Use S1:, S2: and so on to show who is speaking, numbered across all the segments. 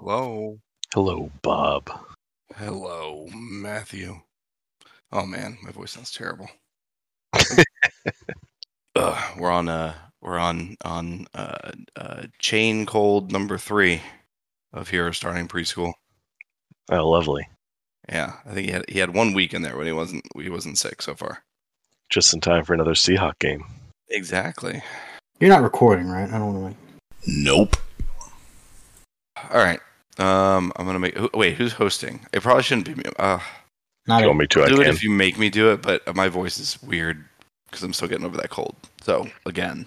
S1: Hello.
S2: Hello, Bob.
S1: Hello, Matthew. Oh man, my voice sounds terrible. We're on chain cold number 3 of Hero Starting Preschool.
S2: Oh, lovely.
S1: Yeah, I think he had 1 week in there when he wasn't sick so far.
S2: Just in time for another Seahawk game.
S1: Exactly.
S3: You're not recording, right? I don't want to.
S1: Nope. All right. I'm gonna make. Wait, who's hosting? It probably shouldn't be me.
S3: Not
S2: You want me to?
S1: I'll do
S2: I
S1: it
S2: can.
S1: if you make me do it, but my voice is weird because I'm still getting over that cold. So again,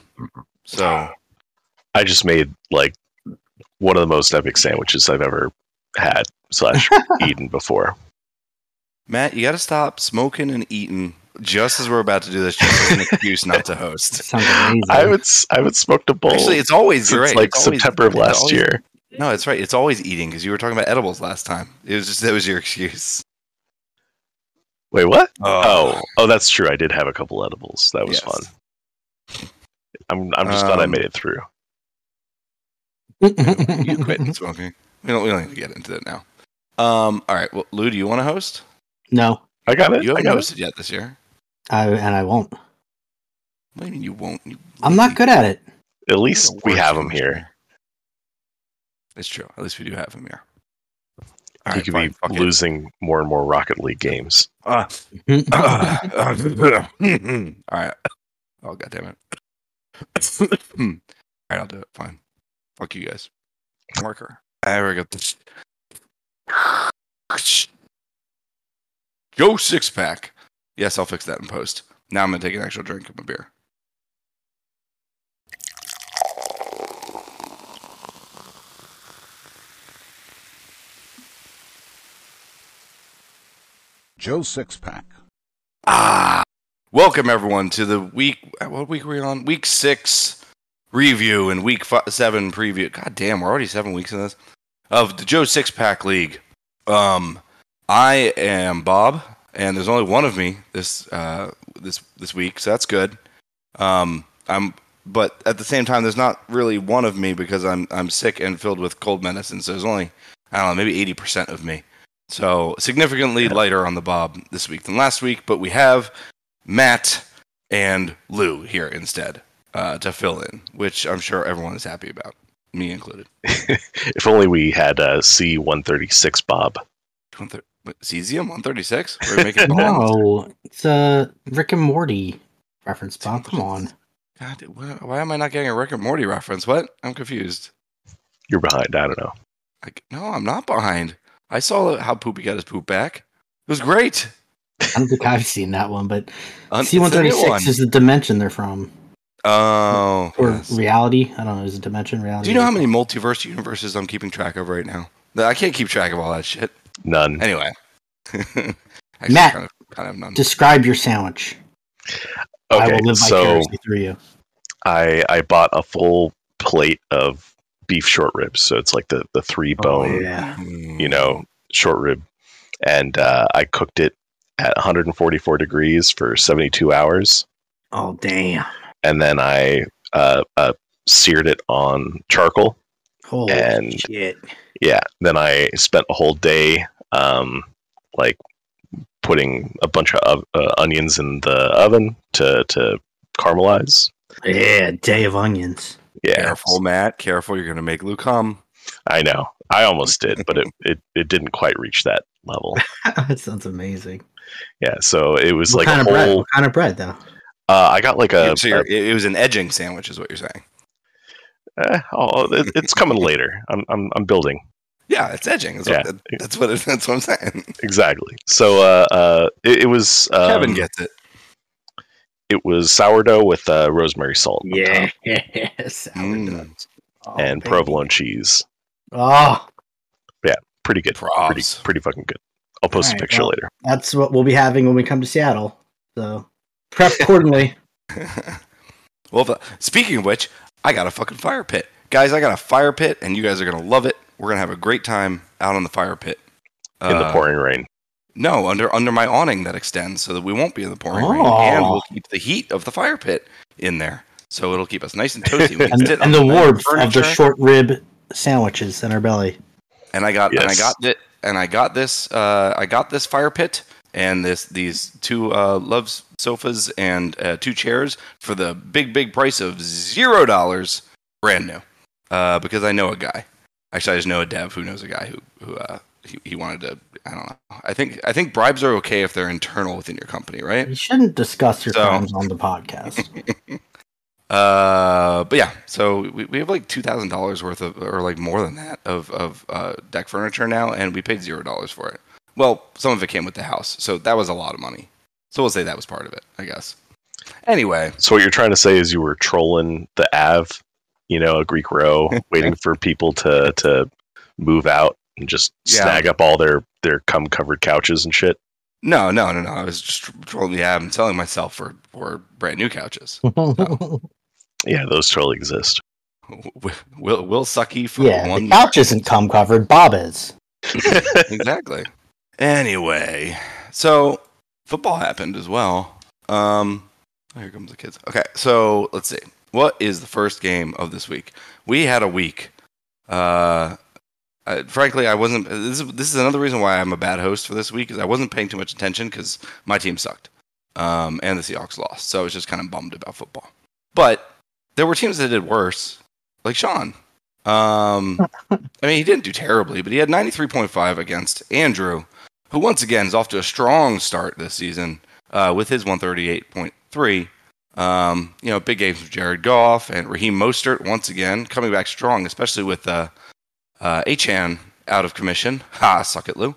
S2: I just made like one of the most epic sandwiches I've ever had / eaten before.
S1: Matt, you got to stop smoking and eating just as we're about to do this, just as an excuse not to host.
S3: Sounds amazing.
S2: I haven't smoked a bowl.
S1: Actually, it's always
S2: since
S1: right.
S2: like
S1: It's always,
S2: September of last year.
S1: No, it's right. It's always eating because you were talking about edibles last time. That was your excuse.
S2: Wait, what? Oh, that's true. I did have a couple edibles. That was fun. I'm just glad I made it through.
S1: You quit smoking. We don't need to get into it now. All right. Well, Lou, do you want to host?
S3: No,
S2: I got it.
S1: You haven't
S2: I got
S1: hosted yet this year.
S3: I won't.
S1: What do you mean you won't?
S3: I'm not good at it.
S2: At least we have him here.
S1: It's true. At least we do have him here.
S2: He could be losing more and more Rocket League games.
S1: All right. Oh, God damn it. All right, I'll do it. Fine. Fuck you guys. Marker. I got this. Go 6-pack. Yes, I'll fix that in post. Now I'm going to take an actual drink of my beer.
S4: Joe 6-pack.
S1: Welcome everyone to the week. What week are we on? Week 6 review and week 7 preview. God damn, we're already 7 weeks in this of the Joe 6-pack League. I am Bob, and there's only one of me this week, so that's good. But at the same time, there's not really one of me because I'm sick and filled with cold medicine. So there's only, I don't know, maybe 80% of me. So significantly lighter on the Bob this week than last week, but we have Matt and Lou here instead to fill in, which I'm sure everyone is happy about, me included.
S2: If only we had C-136 Bob.
S1: Cesium 136? We're making
S3: No, it's a Rick and Morty reference, Bob. Come on.
S1: God, why am I not getting a Rick and Morty reference? What? I'm confused.
S2: You're behind. I don't know.
S1: No, I'm not behind. I saw how Poopy got his poop back. It was great.
S3: I don't think I've seen that one, but
S1: It's the new
S3: C-136
S1: one.
S3: is the dimension they're from.
S1: Oh.
S3: Or
S1: Yes.
S3: reality. I don't know. Is it dimension, reality?
S1: Do you know how many multiverse universes I'm keeping track of right now? I can't keep track of all that shit.
S2: None.
S1: Anyway. Actually,
S3: Matt,
S1: kind of none.
S3: describe your sandwich. I
S2: Okay,
S3: will live
S2: so
S3: vicariously through you.
S2: I bought a full plate of beef short ribs, so it's like the 3-bone,
S3: yeah.
S2: short rib, and I cooked it at 144 degrees for 72 hours,
S3: Oh, damn.
S2: and then I seared it on charcoal.
S3: Holy
S2: And-
S3: shit.
S2: Yeah, then I spent a whole day like putting a bunch of onions in the oven to caramelize.
S3: Yeah, day of onions.
S2: Yeah,
S1: Careful, Matt. Careful. You're going to make Lou come.
S2: I know. I almost did, but it didn't quite reach that level.
S3: That sounds amazing.
S2: Yeah, so it was
S3: What
S2: like
S3: kind
S2: a
S3: of bread?
S2: whole.
S3: What kind of bread, though?
S2: I got like a.
S1: So it was an edging sandwich, is what you're saying.
S2: It's coming later. I'm building.
S1: Yeah, it's edging. That's what I'm saying.
S2: Exactly. So it was.
S1: Kevin gets it.
S2: It was sourdough with rosemary salt. on top
S3: sourdough. Oh,
S2: and
S3: baby.
S2: provolone cheese.
S3: Oh,
S2: Pretty good.
S1: Props.
S2: Pretty fucking good. I'll post a
S3: Alright,
S2: picture
S3: well.
S2: later.
S3: that's what we'll be having when we come to Seattle. So, prep accordingly.
S1: Well, speaking of which, I got a fucking fire pit. Guys, I got a fire pit, and you guys are going to love it. We're going to have a great time out on the fire pit.
S2: In the pouring rain.
S1: No, under my awning that extends so that we won't be in the pouring rain.
S3: Oh.
S1: And we'll keep the heat of the fire pit in there. So it'll keep us nice and toasty. We can sit
S3: and
S1: on
S3: the
S1: nice
S3: warmth of the
S1: furniture.
S3: short rib sandwiches in our belly.
S1: and I got
S2: Yes.
S1: I got this fire pit and these two love sofas and 2 chairs for the big price of $0, brand new. Because I know a guy. Actually, I just know a dev who knows a guy who he wanted to. I don't know. I think bribes are okay if they're internal within your company, right?
S3: You shouldn't discuss your
S1: So-
S3: crimes on the podcast.
S1: But yeah, so we have like $2,000 worth of, or like more than that, of deck furniture now, and we paid $0 for it. Well, some of it came with the house, so that was a lot of money. So we'll say that was part of it, I guess. Anyway,
S2: So what you're trying to say is you were trolling the Ave, a Greek row, waiting for people to move out and just
S1: Yeah.
S2: snag up all their cum covered couches and shit.
S1: no. I was just trolling the app and selling myself for brand new couches.
S2: Yeah, those totally exist.
S1: Will Sucky for
S3: Yeah,
S1: one.
S3: the couch isn't cum covered. Bob is.
S1: Exactly. Anyway, so football happened as well. Oh, here comes the kids. Okay, so let's see. What is the first game of this week? We had a week. Frankly, I wasn't. This is another reason why I'm a bad host for this week, is I wasn't paying too much attention because my team sucked, and the Seahawks lost. So I was just kind of bummed about football. But there were teams that did worse, like Sean. I mean, he didn't do terribly, but he had 93.5 against Andrew, who once again is off to a strong start this season with his 138.3. Big games from Jared Goff and Raheem Mostert once again coming back strong, especially with Achan out of commission. Ha, suck it, Lou.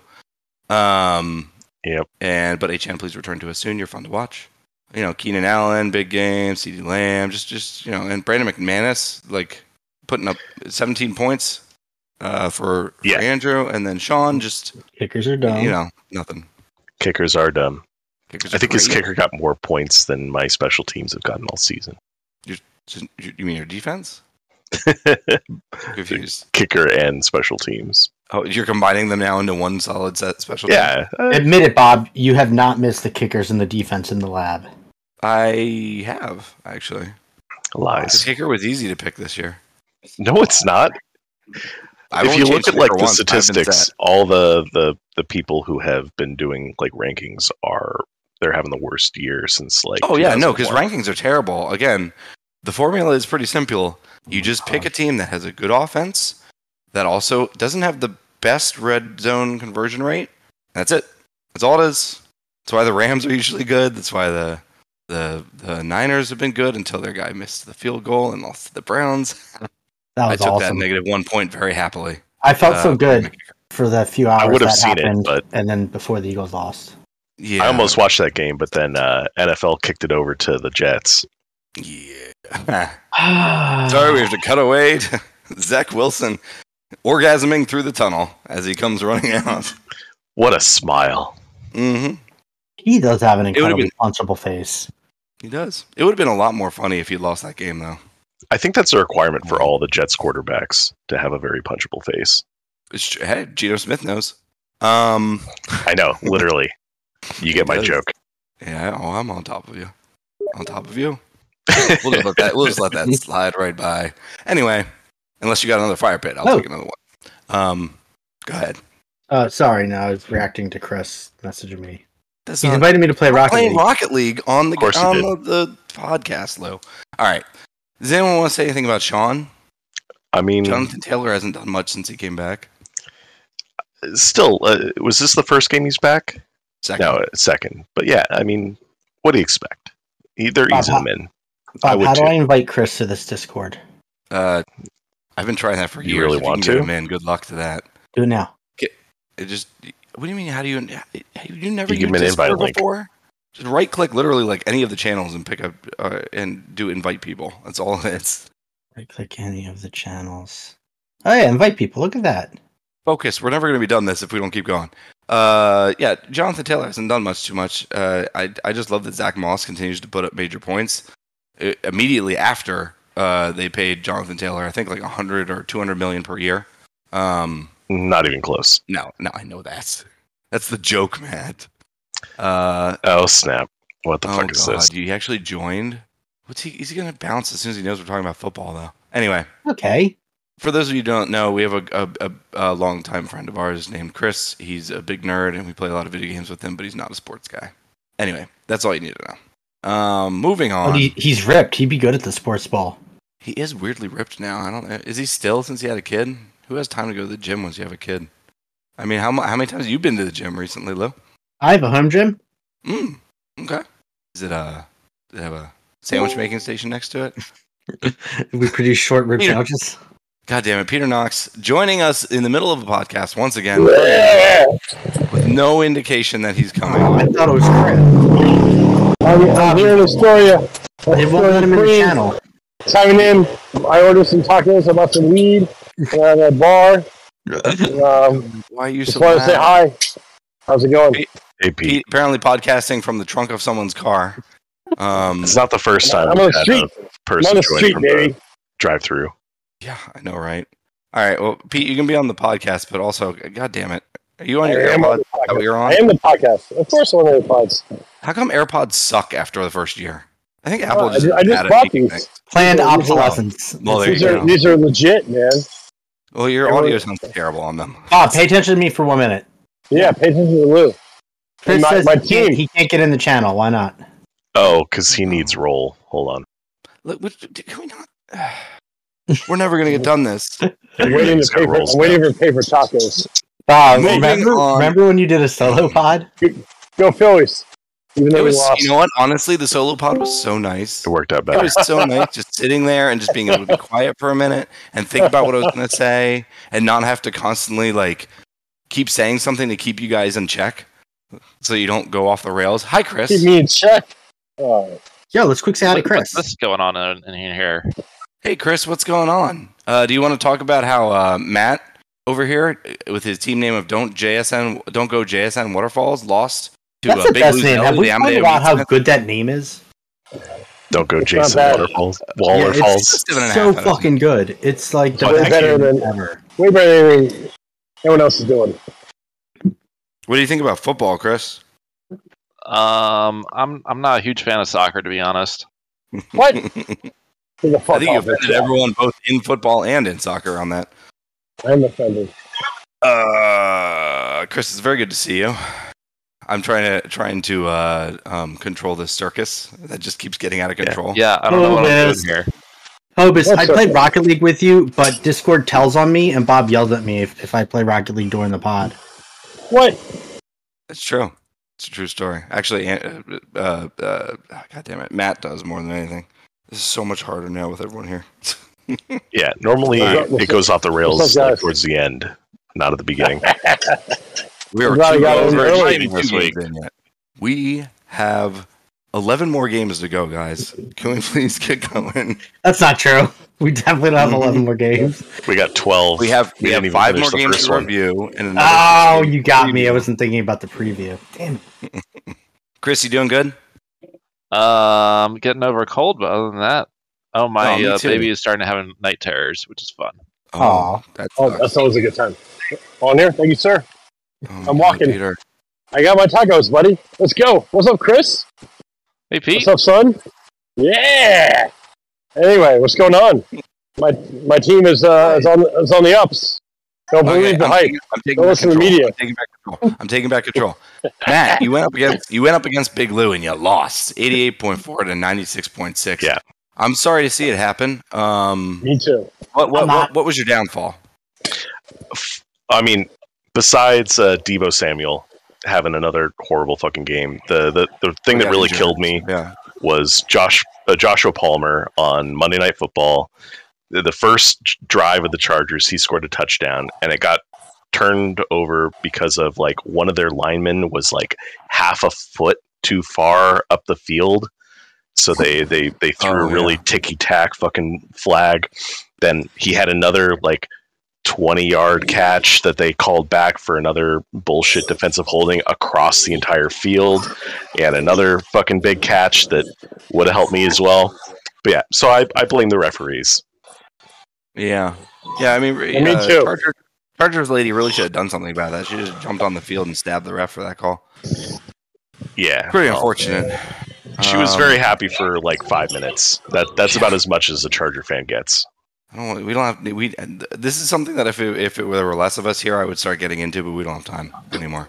S2: Yep.
S1: But Achan, please return to us soon. You're fun to watch. Keenan Allen, big game. CeeDee Lamb, just and Brandon McManus, like putting up 17 points for Andrew, and then Sean just
S3: Kickers are dumb.
S1: nothing.
S2: Kickers are dumb.
S1: Kickers
S2: I
S1: are
S2: think his
S1: great.
S2: kicker got more points than my special teams have gotten all season.
S1: You mean your defense? Confused.
S2: Kicker and special teams.
S1: Oh, you're combining them now into one solid set special team?
S2: Yeah.
S3: Admit it, Bob. You have not missed the kickers and the defense in the lab.
S1: I have, actually. The
S2: Lies.
S1: kicker was easy to pick this year.
S2: No, it's not.
S1: I've
S2: If
S1: only
S2: you look
S1: changed
S2: at like
S1: kicker
S2: the
S1: once, I've been
S2: statistics,
S1: set.
S2: all the people who have been doing like rankings they're having the worst year since like.
S1: Oh yeah, no, because
S2: 2001.
S1: rankings are terrible. Again, the formula is pretty simple. You just pick a team that has a good offense, that also doesn't have the best red zone conversion rate. That's it. That's all it is. That's why the Rams are usually good. That's why the Niners have been good until their guy missed the field goal and lost to the Browns.
S3: That
S1: I
S3: was
S1: took
S3: awesome.
S1: that negative 1 point very happily.
S3: I felt so good for the few hours
S2: would have
S3: that
S2: seen it,
S3: happened,
S2: but-
S3: and then before the Eagles lost.
S1: Yeah,
S2: I almost watched that game, but then NFL kicked it over to the Jets.
S1: Yeah. Sorry, we have to cut away to Zach Wilson orgasming through the tunnel as he comes running out.
S2: What a smile!
S1: Mm-hmm.
S3: He does have an
S1: would've
S3: incredibly punchable face.
S1: He does. It would have been a lot more funny if he lost that game, though.
S2: I think that's a requirement for all the Jets quarterbacks to have a very punchable face.
S1: Hey, Geno Smith knows.
S2: I know, literally. You get my
S1: Does.
S2: joke.
S1: Yeah, I'm on top of you. On top of you. We'll just let that slide right by. Anyway, unless you got another fire pit, I'll take another one. Go ahead.
S3: Sorry, no, I was reacting to Chris messaging me.
S1: That's
S3: He's
S1: not
S3: invited me to play Rocket
S1: playing
S3: League.
S1: Rocket League on the
S2: Of course he
S1: the podcast, Lou. All right. Does anyone want to say anything about Sean?
S2: I mean,
S1: Jonathan Taylor hasn't done much since he came back.
S2: still, was this the first game he's back?
S1: Second.
S2: No, second. But yeah, I mean, what do you expect? They're easing him in. I
S3: Bob,
S2: would
S3: how do
S2: too.
S3: I invite Chris to this Discord?
S1: I've been trying that for
S2: You
S1: years.
S2: really
S1: If
S2: want
S1: you can
S2: to?
S1: get him in, good luck to that.
S3: Do it now.
S1: It just. What do you mean? How do you? You never
S2: You give
S1: used
S2: him an
S1: Discord
S2: invite link.
S1: before? Just right click literally like any of the channels and pick up and do invite people. That's all it is.
S3: Right click any of the channels. Oh yeah, invite people. Look at that.
S1: Focus. We're never going to be done this if we don't keep going. Yeah, Jonathan Taylor hasn't done too much. I just love that Zach Moss continues to put up major points. Immediately after they paid Jonathan Taylor, I think like 100 or 200 million per year.
S2: Not even close.
S1: No, I know that. That's the joke, Matt.
S2: Oh snap! What the fuck is this?
S1: You actually joined? Is he going to bounce as soon as he knows we're talking about football, though? Anyway,
S3: Okay.
S1: for those of you who don't know, we have a longtime friend of ours named Chris. He's a big nerd, and we play a lot of video games with him, but he's not a sports guy. Anyway, that's all you need to know. Moving on.
S3: He's ripped. He'd be good at the sports ball.
S1: He is weirdly ripped now. I don't know. Is he still since he had a kid? Who has time to go to the gym once you have a kid? I mean, how many times have you been to the gym recently, Lou?
S3: I have a home gym.
S1: Okay. Does it have a sandwich making station next to it?
S3: We produce short rib
S1: Peter.
S3: sandwiches.
S1: God damn it, Peter Knox joining us in the middle of a podcast once again
S5: Yeah.
S1: with no indication that he's coming.
S3: I thought it was Chris.
S5: I'm hearing Astoria.
S3: They won't let him in the channel.
S5: Chiming in. I ordered some tacos. I bought some weed at a bar.
S1: Why are you
S5: Just
S1: so
S5: wanted to say
S1: mad?
S5: hi. How's it going?
S2: Hey, Pete.
S1: Pete, apparently podcasting from the trunk of someone's car.
S2: It's not the first time
S5: I'm
S2: we've
S5: on the
S2: had
S5: street.
S2: a
S5: I'm
S2: person
S5: on the
S2: join
S5: street,
S2: from
S5: baby.
S2: the drive-through.
S1: Yeah, I know, right? All right, well, Pete, you can be on the podcast, but also, God damn it, are you on your
S5: I am on
S1: AirPods?
S5: the
S1: Is that what you're
S5: podcast.
S1: on?
S5: I am the podcast. Of course, I'm on AirPods.
S1: How come AirPods suck after the first year? I think Apple
S5: I
S1: just
S5: just
S1: bad at
S5: bought
S1: making
S5: these.
S1: things.
S3: Planned
S5: These are-
S3: obsolescence.
S1: Well, there
S5: These
S1: you
S5: are
S1: go.
S5: these are legit, man.
S1: Well, your audio sounds terrible on them.
S3: Bob, pay attention to me for 1 minute.
S5: Yeah, pay attention to Lou.
S3: Chris
S5: My-
S3: says
S5: my
S3: he
S5: team.
S3: can't get in the channel. Why not?
S2: Oh, because he needs roll. Hold on.
S1: Look, can we not? We're never gonna get done this.
S5: I'm waiting
S2: He's
S5: to
S2: got
S5: pay for.
S2: rolls
S5: I'm waiting for paper tacos.
S3: Bob,
S1: Moving on.
S3: remember when you did a solo pod?
S5: Go Phillies! Even
S1: It
S5: though we
S1: was,
S5: lost.
S1: you know what? Honestly, the solo pod was so nice.
S2: It worked out
S1: It
S2: better.
S1: was so nice just sitting there and just being able to be quiet for a minute and think about what I was going to say and not have to constantly like keep saying something to keep you guys in check so you don't go off the rails. Hi,
S5: Keep
S1: Chris.
S5: me in check. Oh,
S3: Yo, let's quick say hi to Chris.
S6: What's going on in here?
S1: Hey, Chris, what's going on? Do you want to talk about how Matt over here with his team name of Don't Go JSN Waterfalls lost to
S3: That's the
S1: Big
S3: best
S1: Blue
S3: name.
S1: Zelly,
S3: Have we
S1: the
S3: talked
S1: Amadeus
S3: about how
S1: Smith?
S3: good that name is?
S2: Don't go
S5: It's not
S2: Jason
S5: bad.
S2: Waterfalls.
S3: Yeah,
S2: Waterfalls.
S3: it's
S1: 7.5
S3: so
S1: out of 10.
S3: fucking good. It's like the
S5: Way
S3: best
S5: better
S3: name
S5: than-
S3: ever.
S5: way better than everyone else is doing.
S1: What do you think about football, Chris?
S6: I'm not a huge fan of soccer, to be honest.
S5: What?
S1: I
S5: Who the fuck
S1: think you
S5: off that
S1: offended
S5: shit.
S1: everyone both in football and in soccer on that.
S5: I'm offended.
S1: Chris, it's very good to see you. I'm trying to control this circus that just keeps getting out of control.
S6: Yeah, I don't know what I'm
S3: Yes.
S6: doing here.
S3: Hobus, I
S5: What's
S3: played
S5: up?
S3: Rocket League with you, but Discord tells on me, and Bob yelled at me if I play Rocket League during the pod.
S5: What?
S1: It's true. It's a true story. Actually, God damn it, Matt does more than anything. This is so much harder now with everyone here.
S2: Yeah, normally
S5: What's up,
S2: it goes off the rails
S5: what's up,
S2: like,
S5: guys?
S2: towards the end, not at the beginning.
S1: We are
S5: Glad I
S1: two
S5: got in
S1: over
S5: early
S1: two
S6: this
S1: games
S6: week.
S1: in yet. We have 11 more games to go, guys. Can we please get going?
S3: That's not true. We definitely don't have 11 more games.
S2: We got 12.
S1: We have
S2: didn't even
S1: 5
S2: finish
S1: more
S2: the
S1: games
S2: first
S1: to
S2: one.
S1: review. And another
S3: Oh,
S1: 6
S3: you got me. I
S1: preview.
S3: wasn't thinking about the preview. Damn it.
S1: Chris, you doing good?
S6: Getting over a cold, but other than that, my
S1: Oh, me too.
S6: baby is starting to have night terrors, which is fun.
S3: Aw.
S1: that
S5: Oh,
S1: sucks.
S5: that's always a good time. On there, thank you, sir.
S1: Oh,
S5: I'm walking.
S1: Peter.
S5: I got my tacos, buddy. Let's go. What's up, Chris?
S6: Hey, Pete.
S5: What's up, son? Yeah. Anyway, what's going on? My team is on the ups. Don't
S1: Okay,
S5: believe the
S1: I'm
S5: hype.
S1: taking- I'm taking
S5: Don't
S1: back
S5: listen to the
S1: control.
S5: media.
S1: I'm taking back control. Matt, you went up against Big Lou and you lost 88.4 to 96.6.
S2: Yeah.
S1: I'm sorry to see it happen.
S5: Me too.
S1: What was your downfall?
S2: I mean, besides Debo Samuel having another horrible fucking game, the thing that really killed me
S1: Yeah.
S2: was Joshua Palmer on Monday Night Football. The first drive of the Chargers, he scored a touchdown, and it got turned over because of like one of their linemen was like half a foot too far up the field. So they threw a really ticky-tack fucking flag. Then he had another like 20-yard catch that they called back for another bullshit defensive holding across the entire field, and another fucking big catch that would have helped me as well. But yeah, so I blame the referees.
S1: Yeah. I mean,
S5: me too.
S1: Chargers lady really should have done something about that. She just jumped on the field and stabbed the ref for that call.
S2: Yeah,
S1: Pretty unfortunate.
S2: She was very happy for like 5 minutes. That's about as much as a Charger fan gets.
S1: We don't have. This is something that if there were less of us here, I would start getting into, but we don't have time anymore.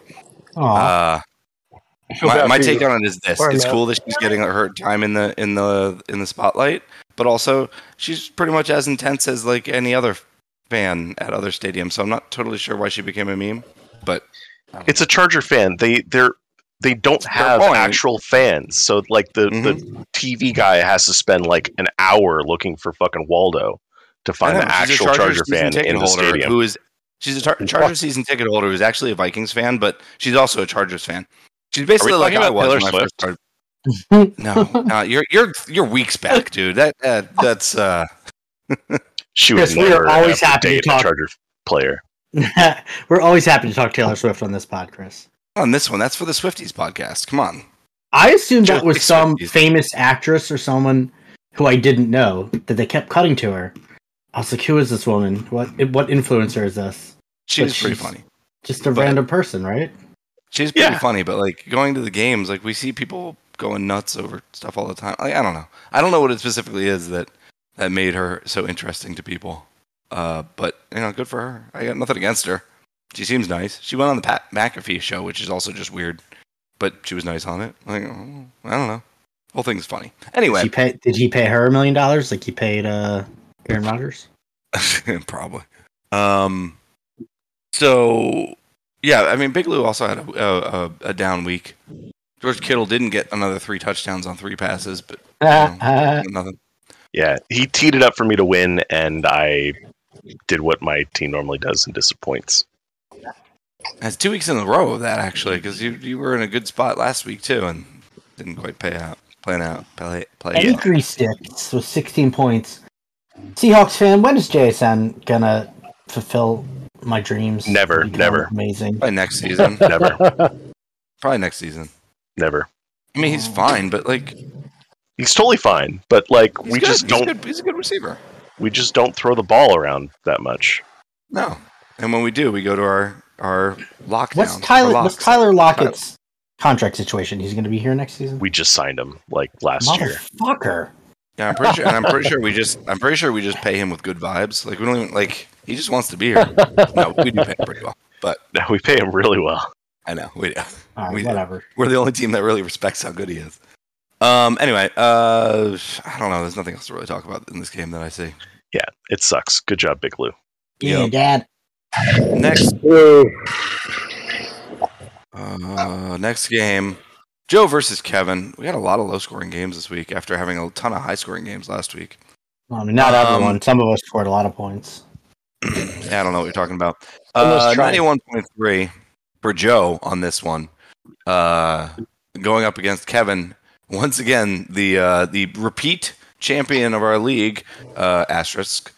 S1: My take on it is this: it's cool that she's getting her time in the spotlight, but also she's pretty much as intense as like any other fan at other stadiums. So I'm not totally sure why she became a meme, but
S2: it's a Charger fan. They don't have actual fans, so like the TV guy has to spend like an hour looking for fucking Waldo to find the actual Charger fan in the stadium.
S1: She's a Charger season ticket holder who's actually a Vikings fan, but she's also a Chargers fan. She's basically like I was when I first started. No, you're weeks back, dude. That's
S2: She was never always happy to talk a Charger player.
S3: We're always happy to talk Taylor Swift on this pod, Chris.
S1: On this one, that's for the Swifties podcast. Come on.
S3: I assumed that was some famous actress or someone who I didn't know that they kept cutting to her. I was like, who is this woman? What influencer is this?
S1: She's pretty funny.
S3: Just a random person, right?
S1: She's pretty funny, but like going to the games, like we see people going nuts over stuff all the time. Like, I don't know. I don't know what it specifically is that made her so interesting to people. But good for her. I got nothing against her. She seems nice. She went on the Pat McAfee show, which is also just weird, but she was nice on it. Like, I don't know. The whole thing's funny. Anyway,
S3: did he pay her $1 million like he paid Aaron Rodgers?
S1: Probably. So yeah, I mean, Big Lou also had a down week. George Kittle didn't get another 3 touchdowns on 3 passes, but nothing.
S2: Yeah, he teed it up for me to win, and I did what my team normally does and disappoints.
S1: That's 2 weeks in a row of that, actually, because you were in a good spot last week, too, and didn't quite play out.
S3: Angry Sticks with 16 points. Seahawks fan, when is JSN going to fulfill my dreams?
S2: Never.
S3: Amazing.
S1: Probably next season.
S2: Never.
S1: Probably next season.
S2: Never.
S1: I mean, he's fine, but like...
S2: He's totally fine, but like
S1: he's a good receiver.
S2: We just don't throw the ball around that much.
S1: No. And when we do, we go to our lockdown.
S3: What's Tyler Lockett's contract situation? He's going to be here next season?
S2: We just signed him like last year.
S3: Motherfucker.
S1: Yeah, I'm pretty sure we just pay him with good vibes. Like we don't even he just wants to be here. No, we do pay him pretty well. But
S2: no, we pay him really well.
S1: I know. We do.
S3: All right, whatever.
S1: We're the only team that really respects how good he is. Anyway, I don't know. There's nothing else to really talk about in this game that I see.
S2: Yeah, it sucks. Good job, Big Lou.
S3: Yeah, Dad.
S1: Next game, Joe versus Kevin. We had a lot of low-scoring games this week after having a ton of high-scoring games last week.
S3: I mean, not everyone. Some of us scored a lot of points.
S1: Yeah, I don't know what you're talking about. 91.3 for Joe on this one. Going up against Kevin. Once again, the repeat champion of our league, asterisk,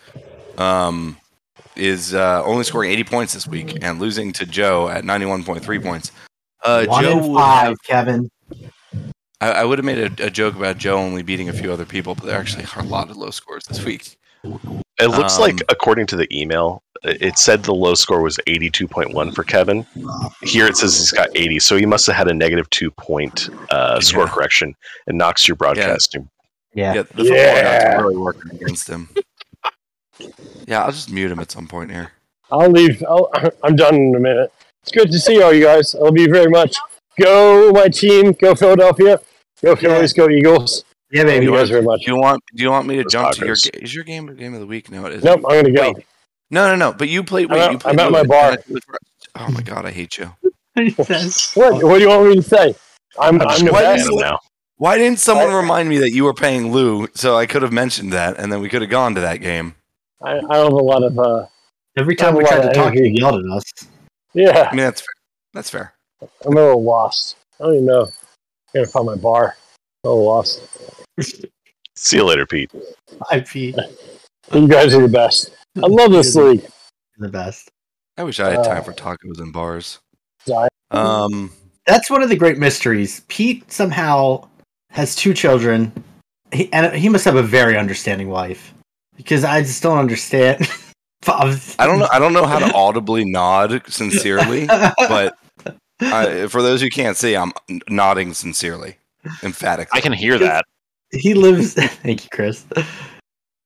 S1: is only scoring 80 points this week and losing to Joe at 91.3 points.
S3: 1 in 5, Kevin.
S1: I would have made a joke about Joe only beating a few other people, but there actually are a lot of low scores this week.
S2: It looks like, according to the email, it said the low score was 82.1 for Kevin. Here it says he's got 80, so he must have had a negative 2 point score correction and knocks your broadcasting.
S3: Yeah.
S1: The football gods are really working against him. Yeah, I'll just mute him at some point here.
S5: I'll leave. I'm done in a minute. It's good to see all you guys. I love you very much. Go, my team. Go, Philadelphia. Go, Phillies. Go, Eagles.
S3: Yeah, baby.
S5: Thank you guys very much.
S1: Do you want me to jump to your game? Is your game of the week? No, it isn't.
S5: Nope, I'm going to go.
S1: Wait. No. But you played.
S5: I'm at my bar.
S1: Oh my god, I hate you.
S5: What do you want me to say? I'm the best
S2: now.
S1: Why didn't someone remind me that you were paying Lou so I could have mentioned that and then we could have gone to that game?
S5: I have a lot of.
S3: Every time we tried to talk, you yelled at us.
S5: Yeah.
S1: I mean, that's fair.
S5: I'm a little lost. I don't even know. I gotta find my bar. I'm a little lost.
S2: See you later, Pete.
S3: Bye, Pete.
S5: You guys are the best. I love this league.
S3: The best.
S1: I wish I had time for tacos and bars.
S3: That's one of the great mysteries. Pete somehow has 2 children, and he must have a very understanding wife, because I just don't understand.
S1: I don't know how to audibly nod sincerely, but for those who can't see, I'm nodding sincerely, emphatically.
S6: I can hear that.
S3: He lives. Thank you, Chris.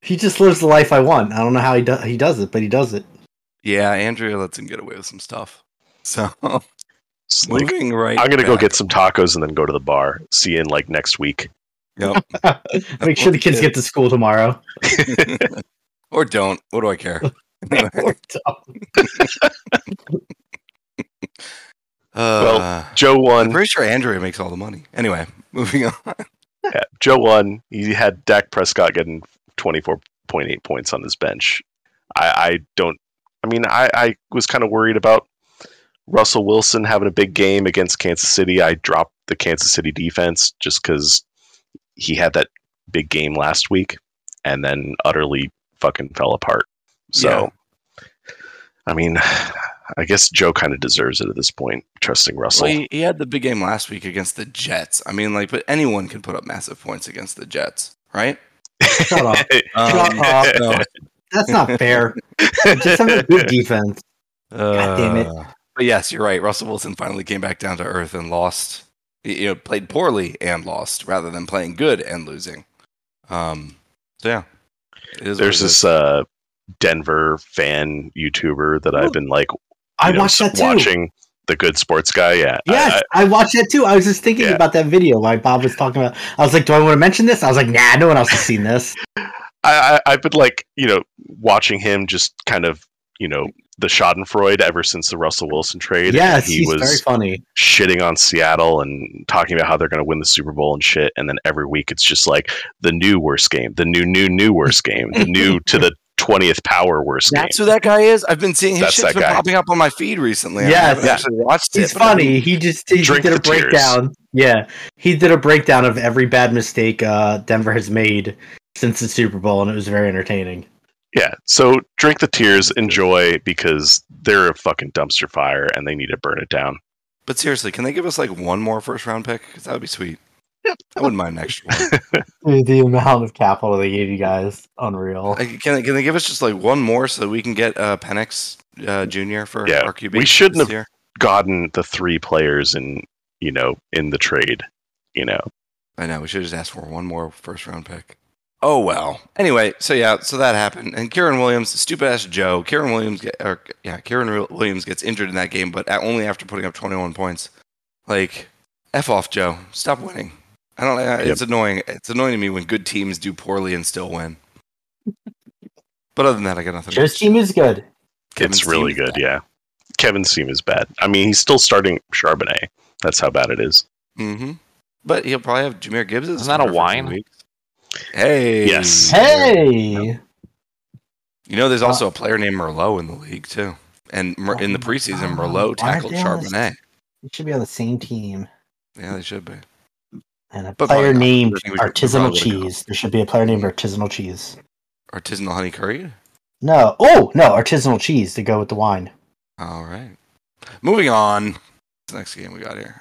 S3: He just lives the life I want. I don't know how he does it, but he does it.
S1: Yeah, Andrea lets him get away with some stuff. So,
S2: It's like,
S1: moving right.
S2: I'm gonna go
S1: back.
S2: get some tacos and then go to the bar. See you in like next week.
S1: Yep.
S3: Make sure the kids get to school tomorrow.
S1: Or don't. What do I care? Anyway.
S2: Joe
S1: I'm
S2: won.
S1: pretty sure Andrea makes all the money. Anyway, moving on.
S2: Yeah, Joe won. He had Dak Prescott getting 24.8 points on his bench. I was kind of worried about Russell Wilson having a big game against Kansas City. I dropped the Kansas City defense just because he had that big game last week and then utterly fucking fell apart. So, I mean, I guess Joe kind of deserves it at this point, trusting Russell.
S1: Well, he had the big game last week against the Jets. I mean, like, but anyone can put up massive points against the Jets, right?
S3: Shut up. Shut up.
S1: No.
S3: That's not fair. Just have a good defense. God damn it.
S1: But yes, you're right. Russell Wilson finally came back down to earth and lost. Played poorly and lost rather than playing good and losing. So yeah,
S2: There's this Denver fan YouTuber that I've been like,
S3: I watched that too.
S2: Watching The Good Sports Guy. Yeah.
S3: Yes, I watched that too. I was just thinking about that video like Bob was talking about. I was like, do I want to mention this? I was like, nah, no one else has seen this.
S2: I've been like, watching him just kind of, the Schadenfreude ever since the Russell Wilson trade.
S3: Yes,
S2: he
S3: he's
S2: was
S3: very funny.
S2: Shitting on Seattle and talking about how they're going to win the Super Bowl and shit. And then every week it's just like the new worst game, the new worst game, the new to the 20th power worst game.
S1: That's who that guy is. I've been seeing his
S2: That's
S1: shit's been
S2: that guy.
S1: popping up on my feed recently.
S3: Yes.
S1: I haven't actually watched
S3: He's
S1: it.
S3: funny. He did a breakdown. Yeah, he did a breakdown of every bad mistake Denver has made since the Super Bowl, and it was very entertaining.
S2: Yeah, so drink the tears, enjoy, because they're a fucking dumpster fire and they need to burn it down.
S1: But seriously, can they give us like one more first round pick? Because that would be sweet. I wouldn't mind an extra one.
S3: The amount of capital they gave you guys, unreal.
S1: Like, can they give us just like one more so we can get Penix Jr. for our QB?
S2: We shouldn't have
S1: year?
S2: gotten the 3 players in the trade.
S1: I know, we should have just asked for one more first round pick. Oh well. Anyway, so that happened, and Kieran Williams, stupid ass Joe. Kieran Williams gets injured in that game, but only after putting up 21 points. Like, F off, Joe. Stop winning. I don't. It's annoying. It's annoying to me when good teams do poorly and still win. But other than that, I got nothing.
S3: Joe's team is good.
S2: It's really good. Yeah, Kevin's team is bad. I mean, he's still starting Charbonnet. That's how bad it is.
S1: Mm-hmm. But he'll probably have Jahmyr Gibbs.
S6: Isn't that a wine?
S1: Hey.
S2: Yes.
S3: Hey.
S1: There's also a player named Merlot in the league too, and in the preseason, Merlot tackled Charbonnet.
S3: They should be on the same team.
S1: Yeah, they should be.
S3: And a
S1: But
S3: player
S1: probably not.
S3: named
S1: I think we
S3: Artisanal
S1: probably would've
S3: Cheese. There should be a player named Artisanal Cheese.
S1: Artisanal honey curry.
S3: No. Oh, no. Artisanal Cheese to go with the wine.
S1: All right. Moving on. What's the next game we got here?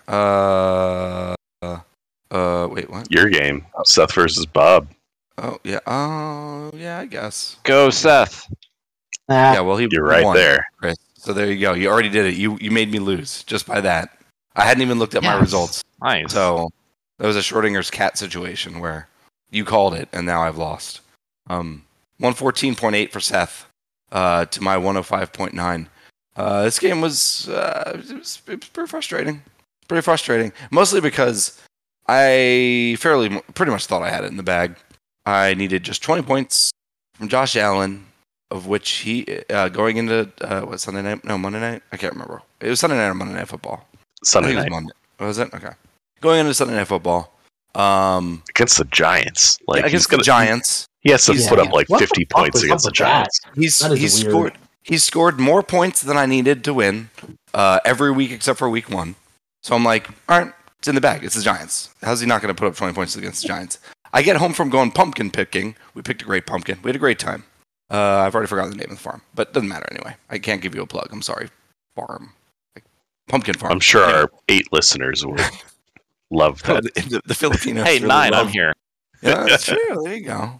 S1: Wait, what?
S2: Your game, Seth versus Bob.
S1: Oh, yeah. Oh, yeah, I guess.
S6: Go, Seth.
S1: Yeah, well,
S2: You're right
S1: won,
S2: there.
S1: Chris. So there you go. You already did it. You made me lose just by that. I hadn't even looked at my results.
S6: Nice.
S1: So that was a Schrodinger's cat situation where you called it, and now I've lost. 114.8 for Seth to my 105.9. This game was it was pretty frustrating. Pretty frustrating. Mostly because I pretty much thought I had it in the bag. I needed just 20 points from Josh Allen, of which he going into Sunday night? No, Monday night. I can't remember. It was Sunday night or Monday Night Football.
S2: Sunday
S1: I think
S2: night.
S1: it was Monday. Was it? Okay. Going into Sunday Night Football.
S2: Against the Giants. Like
S1: Against the Giants.
S2: He has to put up like
S3: What the
S2: 50
S3: fuck
S2: points
S3: was
S2: against the
S3: up with that?
S2: Giants.
S1: He scored more points than I needed to win every week except for week 1. So I'm like, all right, it's in the bag. It's the Giants. How's he not going to put up 20 points against the Giants? I get home from going pumpkin picking. We picked a great pumpkin. We had a great time. I've already forgotten the name of the farm, but it doesn't matter anyway. I can't give you a plug. I'm sorry. Farm. Pumpkin farm.
S2: I'm sure our 8 listeners would love that.
S1: The Filipinos.
S6: Hey,
S1: really
S6: 9,
S1: love-
S6: I'm here.
S1: Yeah, that's true. There you go.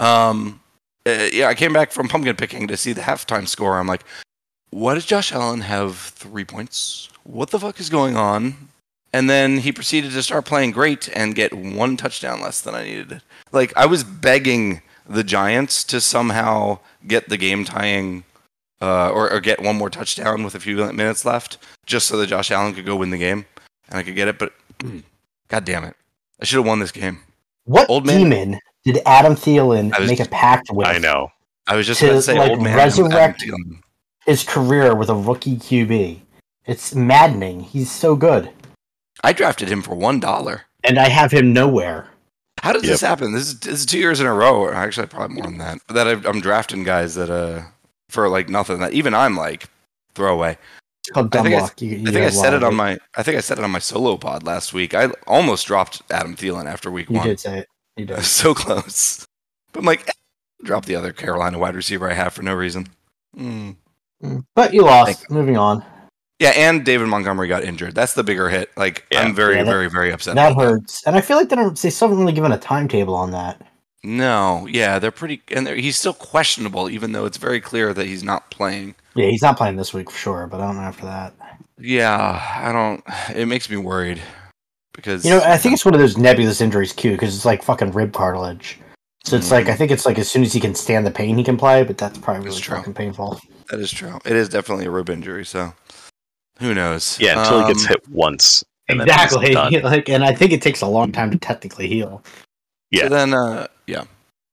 S1: I came back from pumpkin picking to see the halftime score. I'm like, why does Josh Allen have 3 points? What the fuck is going on? And then he proceeded to start playing great and get 1 touchdown less than I needed. Like, I was begging the Giants to somehow get the game tying or get one more touchdown with a few minutes left, just so that Josh Allen could go win the game and I could get it. But God damn it, I should have won this game.
S3: What
S1: Old man-
S3: demon did Adam Thielen make a pact with?
S2: I know.
S1: I was just
S3: To,
S1: going to say,
S3: like,
S1: old man.
S3: resurrect-
S1: Adam Thielen.
S3: His career with a rookie QB. It's maddening. He's so good,
S1: I drafted him for $1.
S3: and I have him nowhere.
S1: How does this happen? This is 2 years in a row, or actually probably more than that. That I'm drafting guys that for like nothing. That even I'm like throwaway.
S3: It's called
S1: I
S3: dumb
S1: think
S3: luck.
S1: I think I said it on my. I think I said it on my solo pod last week. I almost dropped Adam Thielen after week
S3: You
S1: 1.
S3: did say it. You
S1: I
S3: did.
S1: was so close. But I'm like, drop the other Carolina wide receiver I have for no reason.
S3: But you lost. Moving on.
S1: Yeah, and David Montgomery got injured. That's the bigger hit. Like, I'm very, very, very upset.
S3: That
S1: about
S3: hurts, and I feel like they still haven't really given a timetable on that.
S1: No, yeah, they're pretty, and he's still questionable, even though it's very clear that he's not playing.
S3: Yeah, he's not playing this week for sure, but I don't know after that.
S1: Yeah, I don't. It makes me worried because
S3: I think it's one of those nebulous injuries too, because it's like fucking rib cartilage. So it's like I think it's like as soon as he can stand the pain, he can play, but that's probably really fucking painful.
S1: That is true. It is definitely a rib injury, so who knows?
S2: Yeah, until he gets hit once. And then
S3: Exactly.
S2: he's done.
S3: Like, and I think it takes a long time to technically heal.
S2: Yeah.
S1: So then,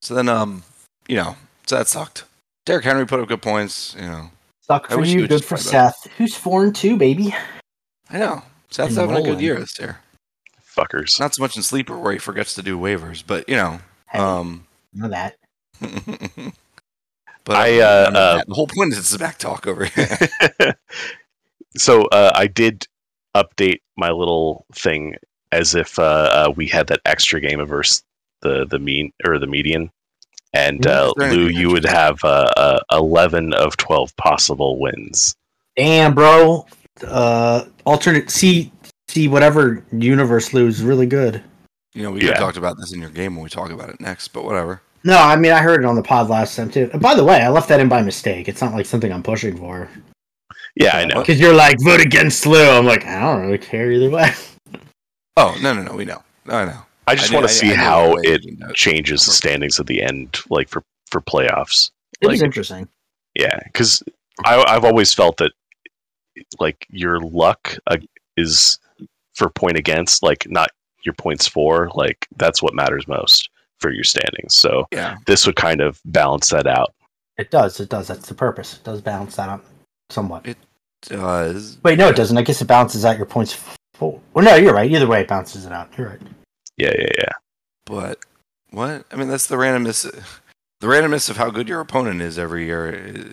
S1: so that sucked. Derrick Henry put up good points.
S3: Suck
S1: I
S3: for
S1: wish he
S3: you,
S1: would
S3: good
S1: just
S3: for
S1: play better.
S3: Seth, who's 4-2, baby.
S1: I know. Seth's
S3: And
S1: having a good
S3: rolling.
S1: year this year.
S2: Fuckers.
S1: Not so much in sleeper where he forgets to do waivers, but
S3: Hey, know that.
S1: but the whole point is it's back talk over here.
S2: So I did update my little thing as if we had that extra game versus the mean or the median, and Lou, you would have 11 of 12 possible wins.
S3: Damn, bro. Alternate see whatever universe Lou is really good.
S1: We could have talked about this in your game when we talk about it next, but whatever.
S3: No, I mean I heard it on the pod last time too. And by the way, I left that in by mistake. It's not like something I'm pushing for.
S2: Yeah, I know.
S3: Because you're like, vote against Lou. I'm like, I don't really care either way.
S1: Oh, no, we know. I know.
S2: I just
S1: I
S2: want
S1: knew-
S2: to see
S1: I knew
S2: how
S1: you were
S2: it
S1: making that.
S2: changes the standings at the end, like for playoffs.
S3: It
S2: Like,
S3: was interesting.
S2: yeah, because I've always felt that like your luck is for point against, like not your points for. Like that's what matters most for your standings. So
S1: Yeah.
S2: this would kind of balance that out.
S3: It does. That's the purpose. It does balance that out somewhat.
S1: It does.
S3: Wait, no, it doesn't. I guess it balances out your points. Well, no, you're right. Either way, it balances it out. You're right.
S2: Yeah.
S1: But what? I mean, that's the randomness. The randomness of how good your opponent is every year.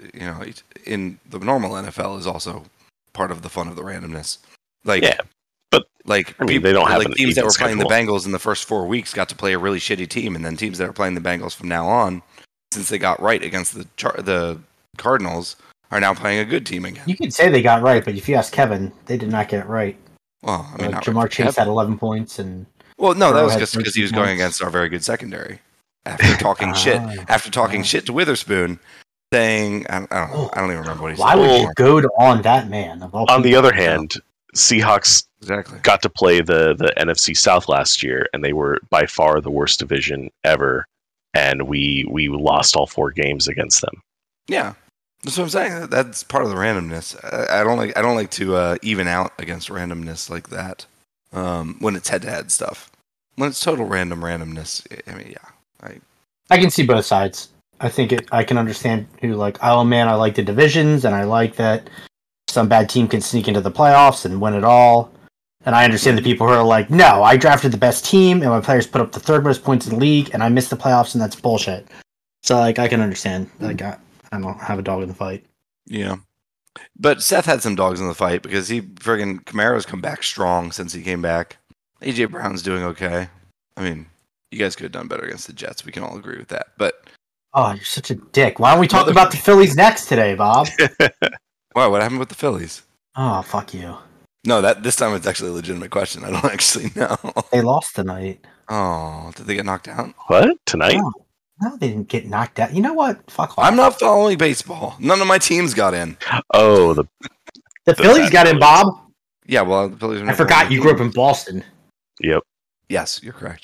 S1: In the normal NFL is also part of the fun of the randomness. Like,
S2: Yeah, but,
S1: like
S2: I mean, they don't have
S1: like
S2: an
S1: teams that
S2: even
S1: were playing the
S2: schedule.
S1: Bengals in the first 4 weeks got to play a really shitty team, and then teams that are playing the Bengals from now on, since they got right against the Cardinals, are now playing a good team again.
S3: You could say they got right, but if you ask Kevin, they did not get it right.
S1: Well, I mean, not
S3: Jamar
S1: right for
S3: Chase
S1: Kevin.
S3: had 11 points, and
S1: Well, no, that
S3: Burrow
S1: was
S3: had
S1: just because he
S3: 13
S1: was going
S3: points.
S1: against our very good secondary. After talking shit to Witherspoon, saying I don't even remember what he
S3: why
S1: said.
S3: would you
S1: anymore.
S3: go on that man? Of all
S2: On the
S3: people?
S2: other hand, Seahawks
S1: Exactly.
S2: got to play the NFC South last year, and they were by far the worst division ever. And we lost all 4 games against them.
S1: Yeah, that's what I'm saying. That's part of the randomness. I don't like to even out against randomness like that when it's head-to-head stuff. When it's total randomness, I mean, yeah,
S3: I can see both sides. I think I can understand who like, oh man, I like the divisions, and I like that some bad team can sneak into the playoffs and win it all. And I understand the people who are like, no, I drafted the best team, and my players put up the 3rd most points in the league, and I missed the playoffs, and that's bullshit. So like, I can understand. Like, I don't have a dog in the fight.
S1: yeah. But Seth had some dogs in the fight because Camaro's come back strong since he came back. AJ Brown's doing okay. I mean, you guys could have done better against the Jets. We can all agree with that. But
S3: Oh, you're such a dick. Why don't we talk about the Phillies next today, Bob?
S1: wow, what happened with the Phillies?
S3: Oh, fuck you.
S1: No, this time it's actually a legitimate question. I don't actually know.
S3: They lost tonight.
S1: Oh, did they get knocked out?
S2: What? Tonight?
S3: No, they didn't get knocked out. You know what? Fuck off.
S1: I'm not following baseball. None of my teams got in.
S2: Oh,
S3: The Phillies got in, Bob.
S1: Yeah, well, the Phillies.
S3: I forgot you grew up in Boston.
S2: Yep.
S1: Yes, you're correct.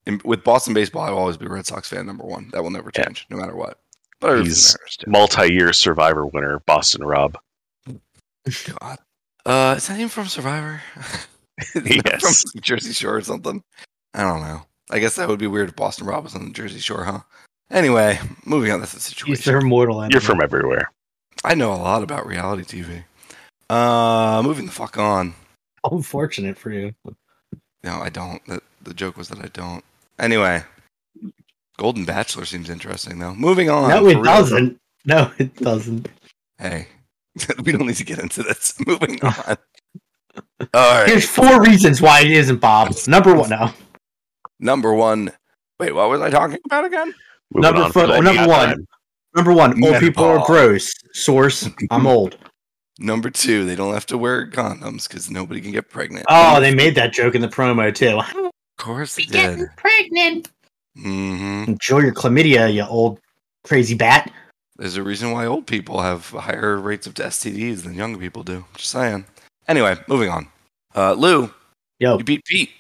S1: With Boston baseball, I'll always be a Red Sox fan, number one. That will never change, no matter what. But I root for the
S2: He's
S1: Mariners, too.
S2: multi-year Survivor winner, Boston Rob.
S1: God. Is that even from Survivor? Isn't that
S2: Yes.
S1: from Jersey Shore or something? I don't know. I guess that would be weird if Boston Rob was on the Jersey Shore, huh? Anyway, moving on. That's the situation.
S3: He's their mortal enemy.
S2: You're from everywhere.
S1: I know a lot about reality TV. Moving the fuck on.
S3: Unfortunate for you.
S1: No, I don't. The joke was that I don't. Anyway, Golden Bachelor seems interesting, though. Moving on.
S3: No,
S1: for
S3: it
S1: real.
S3: doesn't. No, it doesn't.
S1: Hey, we don't need to get into this. Moving on. All right.
S3: Here's 4 reasons why it isn't, Bob. Number 1, no.
S1: Number one. Wait, what was I talking about again?
S2: Moving
S3: Number
S2: on for the
S3: number
S2: eighth
S3: one.
S2: time.
S3: Number 1, old people are
S1: Menopause.
S3: gross. Source, I'm old.
S1: Number 2, they don't have to wear condoms because nobody can get pregnant.
S3: Oh, they made that joke in the promo, too.
S1: Of course they did.
S3: Pregnant.
S1: Mm-hmm.
S3: Enjoy your chlamydia, you old crazy bat.
S1: There's a reason why old people have higher rates of STDs than younger people do. Just saying. Anyway, moving on. Lou,
S3: Yo,
S1: you beat Pete.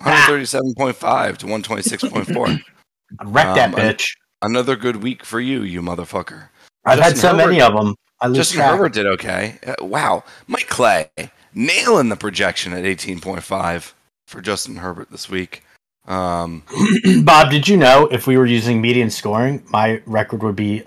S1: 137.5 to 126.4.
S3: wreck that
S1: Um,
S3: bitch.
S1: Another good week for you, you motherfucker.
S3: I've had
S1: Justin
S3: so many of them. I lose
S1: Justin
S3: track.
S1: Herbert did okay. Wow. Mike Clay nailing the projection at 18.5 for Justin Herbert this week.
S3: Bob, did you know if we were using median scoring, my record would be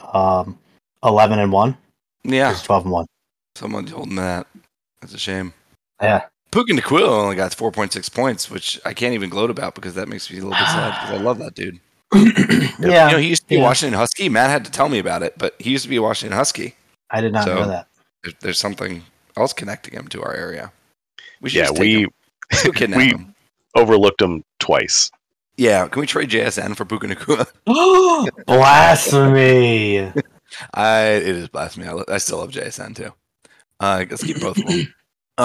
S3: 11-1?
S1: Yeah,
S3: It's 12-1.
S1: someone told me that. That's a shame.
S3: Yeah.
S1: Puka Nacua only got 4.6 points, which I can't even gloat about because that makes me a little bit sad because I love that dude.
S3: Yeah.
S1: You know, he used to be a
S3: Yeah.
S1: Washington Husky. Matt had to tell me about it, but he used to be a Washington Husky.
S3: I did not
S1: So-
S3: know that.
S1: There's something else connecting him to our area. We should
S2: Yeah,
S1: just take
S2: we
S1: him. Let's go kidnap
S2: we-
S1: him.
S2: overlooked him twice.
S1: Yeah, can we trade JSN for Puka Nacua?
S3: Blasphemy.
S1: It is blasphemy. I still love JSN too. Let's keep both of them.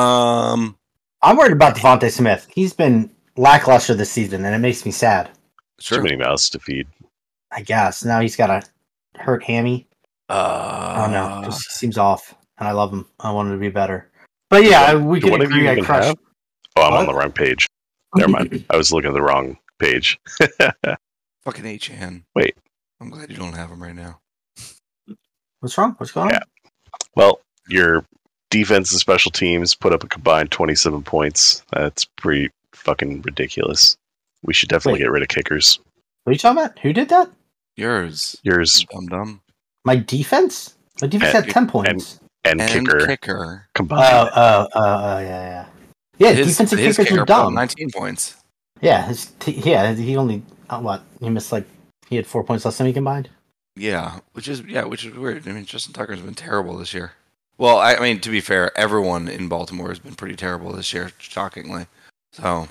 S3: I'm worried about Devontae Smith. He's been lackluster this season, and it makes me sad.
S1: Sure.
S2: Too many mouths to feed.
S3: I guess. Now he's got a hurt hammy. I don't know.
S1: Uh,
S3: Just seems off, and I love him. I want him to be better. But yeah, we
S2: Do
S3: can
S2: one of
S3: agree
S2: you
S3: I
S2: even
S3: crushed.
S2: have? Oh, I'm
S3: What?
S2: on the wrong page. Never mind. I was looking at the wrong page.
S1: fucking HN.
S2: Wait.
S1: I'm glad you don't have him right now.
S3: What's wrong? What's going on?
S2: Yeah. Well, your defense and special teams put up a combined 27 points. That's pretty fucking ridiculous. We should definitely
S3: Wait.
S2: get rid of kickers.
S3: What are you talking about? Who did that?
S1: Yours.
S2: Yours
S1: Dum-dum.
S3: My defense? My defense
S2: And-
S3: had 10 points.
S2: and kicker
S1: Kicker.
S2: combined.
S3: Yeah. Yeah, defensive
S1: his
S3: kickers
S1: kicker
S3: were
S1: put up
S3: dumb.
S1: 19 points.
S3: Yeah, he only, he missed he had 4 points less than he combined?
S1: Yeah, which is weird. I mean, Justin Tucker's been terrible this year. Well, I mean, to be fair, everyone in Baltimore has been pretty terrible this year, shockingly. So,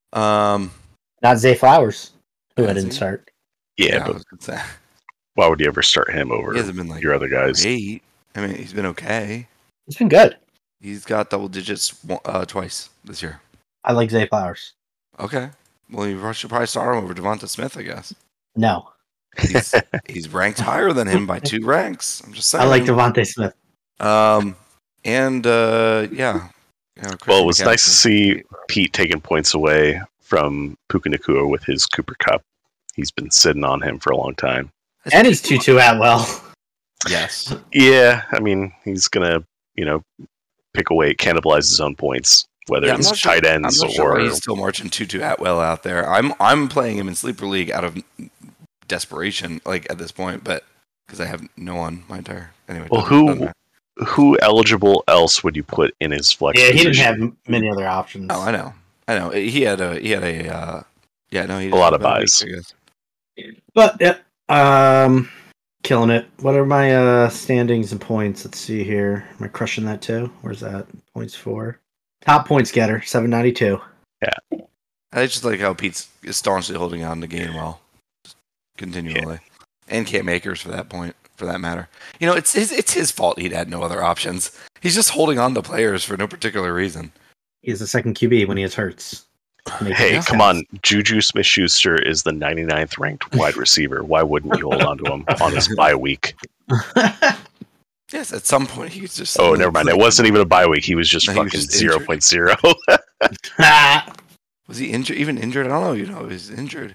S3: Not Zay Flowers, who I
S1: Has
S3: didn't
S1: he?
S3: start.
S2: yeah,
S1: I
S2: but
S1: was gonna say,
S2: why would you ever start him over
S1: he hasn't been like
S2: your other guys?
S1: great. I mean, he's been okay.
S3: He's been good.
S1: He's got double digits twice this year.
S3: I like Zay Flowers.
S1: Okay. Well, you should probably start him over Devonta Smith, I guess.
S3: No.
S1: He's ranked higher than him by 2 ranks. I'm just saying.
S3: I like Devontae Smith.
S1: Yeah.
S2: Well, it was nice to see Pete taking points away from Puka Nacua with his Cooper Cup. He's been sitting on him for a long time.
S3: And he's Tutu Atwell.
S1: Yes.
S2: Yeah, I mean, he's gonna, pick away, cannibalize his own points, whether
S1: Yeah, I'm
S2: it's
S1: not sure-
S2: tight
S1: I'm
S2: ends
S1: not sure
S2: or
S1: why he's still marching Tutu Atwell out there. I'm playing him in Sleeper League out of desperation, like at this point, but because I have no one my entire anyway.
S2: Well,
S1: doesn't matter.
S2: who eligible else would you put in his flex?
S3: Yeah, he didn't
S2: position?
S3: have many other options.
S1: Oh, I know. He had a he did
S2: A lot of
S1: have better
S2: buys.
S1: weeks, I guess.
S3: But yeah, killing it. What are my standings and points? Let's see here. Am I crushing that too? Where's that? Points for top points getter 792.
S1: I just like how Pete's staunchly holding on to Gainwell continually, and Cam Akers for that matter. It's his fault he had no other options. He's just holding on to players for no particular reason.
S3: He is the second QB when he has Hurts.
S2: Hey,
S1: Yeah.
S2: come on. Juju Smith-Schuster is the 99th ranked wide receiver. Why wouldn't you hold on to him on his bye week?
S1: Yes, at some point he was just.
S2: Oh, never mind. It wasn't even a bye week. He was just
S1: No, he was
S2: fucking
S1: just injured.
S2: 0.0.
S1: Was he injured? Even injured? I don't know. He was injured.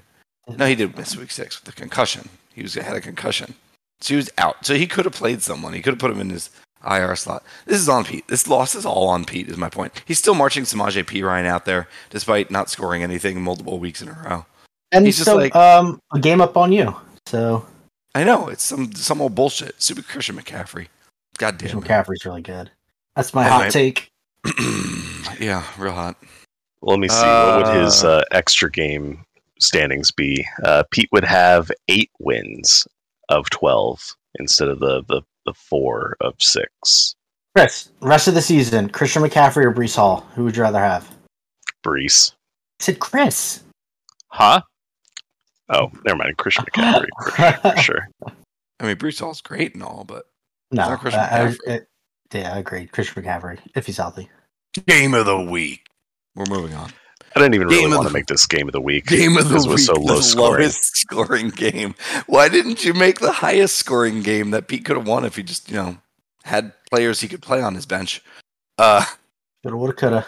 S1: No, he did miss week 6 with the concussion. He had a concussion, so he was out. So he could have played someone. He could have put him in his IR slot. This is on Pete. This loss is all on Pete. Is my point. He's still marching Samaje Perine out there despite not scoring anything multiple weeks in a row.
S3: And
S1: He's just
S3: so,
S1: like-
S3: a game up on you. So
S1: I know it's some old bullshit. Super Christian McCaffrey. God damn
S3: Christian
S1: it.
S3: McCaffrey's really good. That's my
S1: Anyway.
S3: hot take.
S1: Yeah, real hot.
S2: Let me see. What would his extra game standings be? Pete would have 8 wins of 12 instead of the 4 of 6.
S3: Chris, rest of the season, Christian McCaffrey or Brees Hall? Who would you rather have?
S2: Brees.
S3: I said Chris.
S6: Huh?
S2: Oh, never mind. Christian McCaffrey for sure.
S1: I mean, Bruce Hall's great and all, but
S3: No,
S1: not Christian McCaffrey.
S3: I agree. Christian McCaffrey, if he's healthy.
S1: game of the week. We're moving on.
S2: I didn't even
S1: Game
S2: really
S1: of
S2: want to
S1: the-
S2: make this game of the week.
S1: Game of the
S2: because
S1: week.
S2: it was so low
S1: the
S2: scoring.
S1: lowest scoring game. Why didn't you make the highest scoring game that Pete could have won if he just, had players he could play on his bench?
S3: Shoulda, woulda, coulda.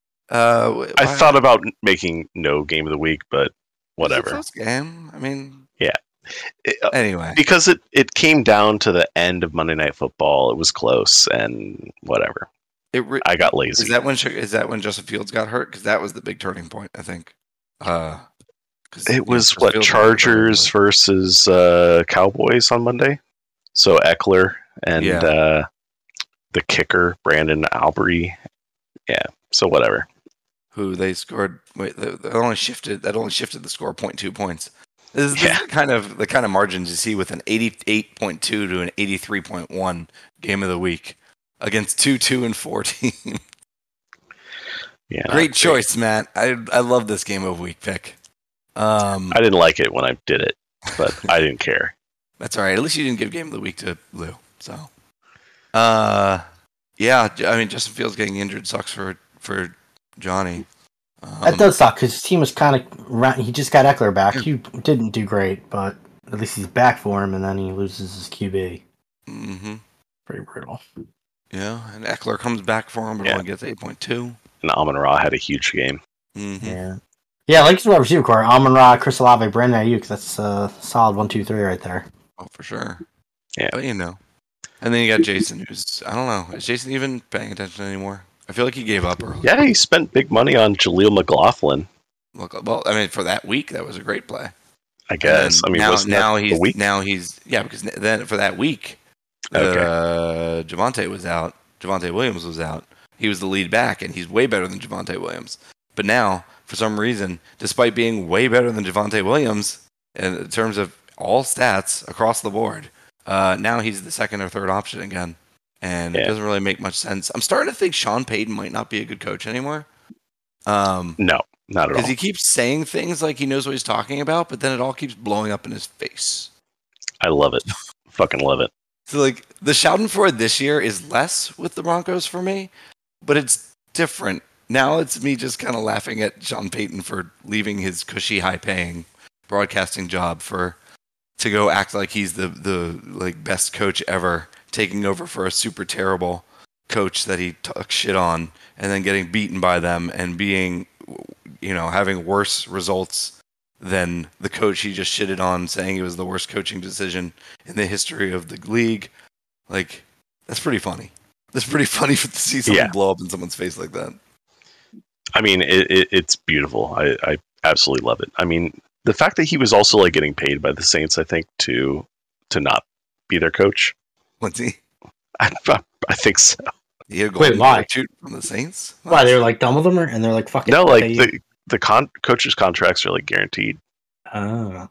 S2: I thought about making no game of the week, but whatever.
S1: Close game. I mean,
S2: It-
S1: anyway.
S2: because it came down to the end of Monday Night Football. It was close, and whatever. I got lazy.
S1: Is that when Justin Fields got hurt? Because that was the big turning point, I think. 'Cause,
S2: It was
S1: Justin
S2: what,
S1: Fields
S2: Chargers versus Cowboys on Monday. So Eckler and
S1: Yeah.
S2: the kicker Brandon Albury. Yeah. So whatever.
S1: who they scored. Wait, that only shifted the score 0.2 points. This is the kind of margins you see with an 88.2 to an 83.1 game of the week against 2-2-4 team.
S2: Yeah.
S1: Great choice, Matt. I love this game of week pick.
S2: I didn't like it when I did it, but I didn't care.
S1: That's all right. At least you didn't give game of the week to Lou. So, yeah. I mean, Justin Fields getting injured sucks for Johnny.
S3: That does suck because his team was kind of. He just got Eckler back. He didn't do great, but at least he's back for him, and then he loses his QB.
S1: Mm-hmm.
S3: Pretty brutal.
S1: Yeah, and Eckler comes back for him, but only gets 8.2.
S2: And Amon-Ra had a huge game.
S1: Mm-hmm.
S3: Yeah, like his wide receiver core: Amon-Ra, Chris Olave, Brandon Ayuk. That's a solid 1, 2, 3 right there.
S1: Oh, for sure.
S2: Yeah.
S1: But And then you got Jason, who's, I don't know, is Jason even paying attention anymore? I feel like he gave up early.
S2: Yeah, he spent big money on Jaleel McLaughlin,
S1: Well, I mean, for that week, that was a great play.
S2: I guess. I mean, wasn't that the week?
S1: Because then for that week, Javonte was out. Javonte Williams was out. He was the lead back, and he's way better than Javonte Williams. But now, for some reason, despite being way better than Javonte Williams in terms of all stats across the board, now he's the second or third option again. And it doesn't really make much sense. I'm starting to think Sean Payton might not be a good coach anymore.
S2: No, not at all.
S1: Because he keeps saying things like he knows what he's talking about, but then it all keeps blowing up in his face.
S2: I love it. Fucking love it.
S1: So, like, the Schadenfreude this year is less with the Broncos for me, but it's different. Now it's me just kind of laughing at Sean Payton for leaving his cushy, high-paying broadcasting job to go act like he's the like best coach ever, taking over for a super terrible coach that he took shit on, and then getting beaten by them and being, having worse results than the coach he just shitted on, saying it was the worst coaching decision in the history of the league. Like, that's pretty funny. That's pretty funny to see something blow up in someone's face like that.
S2: I mean, it's beautiful. I absolutely love it. I mean, the fact that he was also like getting paid by the Saints, I think, to not be their coach.
S1: What's he?
S2: I think so.
S1: He had a
S3: Wait, why?
S1: shoot from the Saints?
S3: Why they were like done with him, and they're like, "Fuck it."
S2: No, like the coaches' contracts are like guaranteed.
S3: Oh.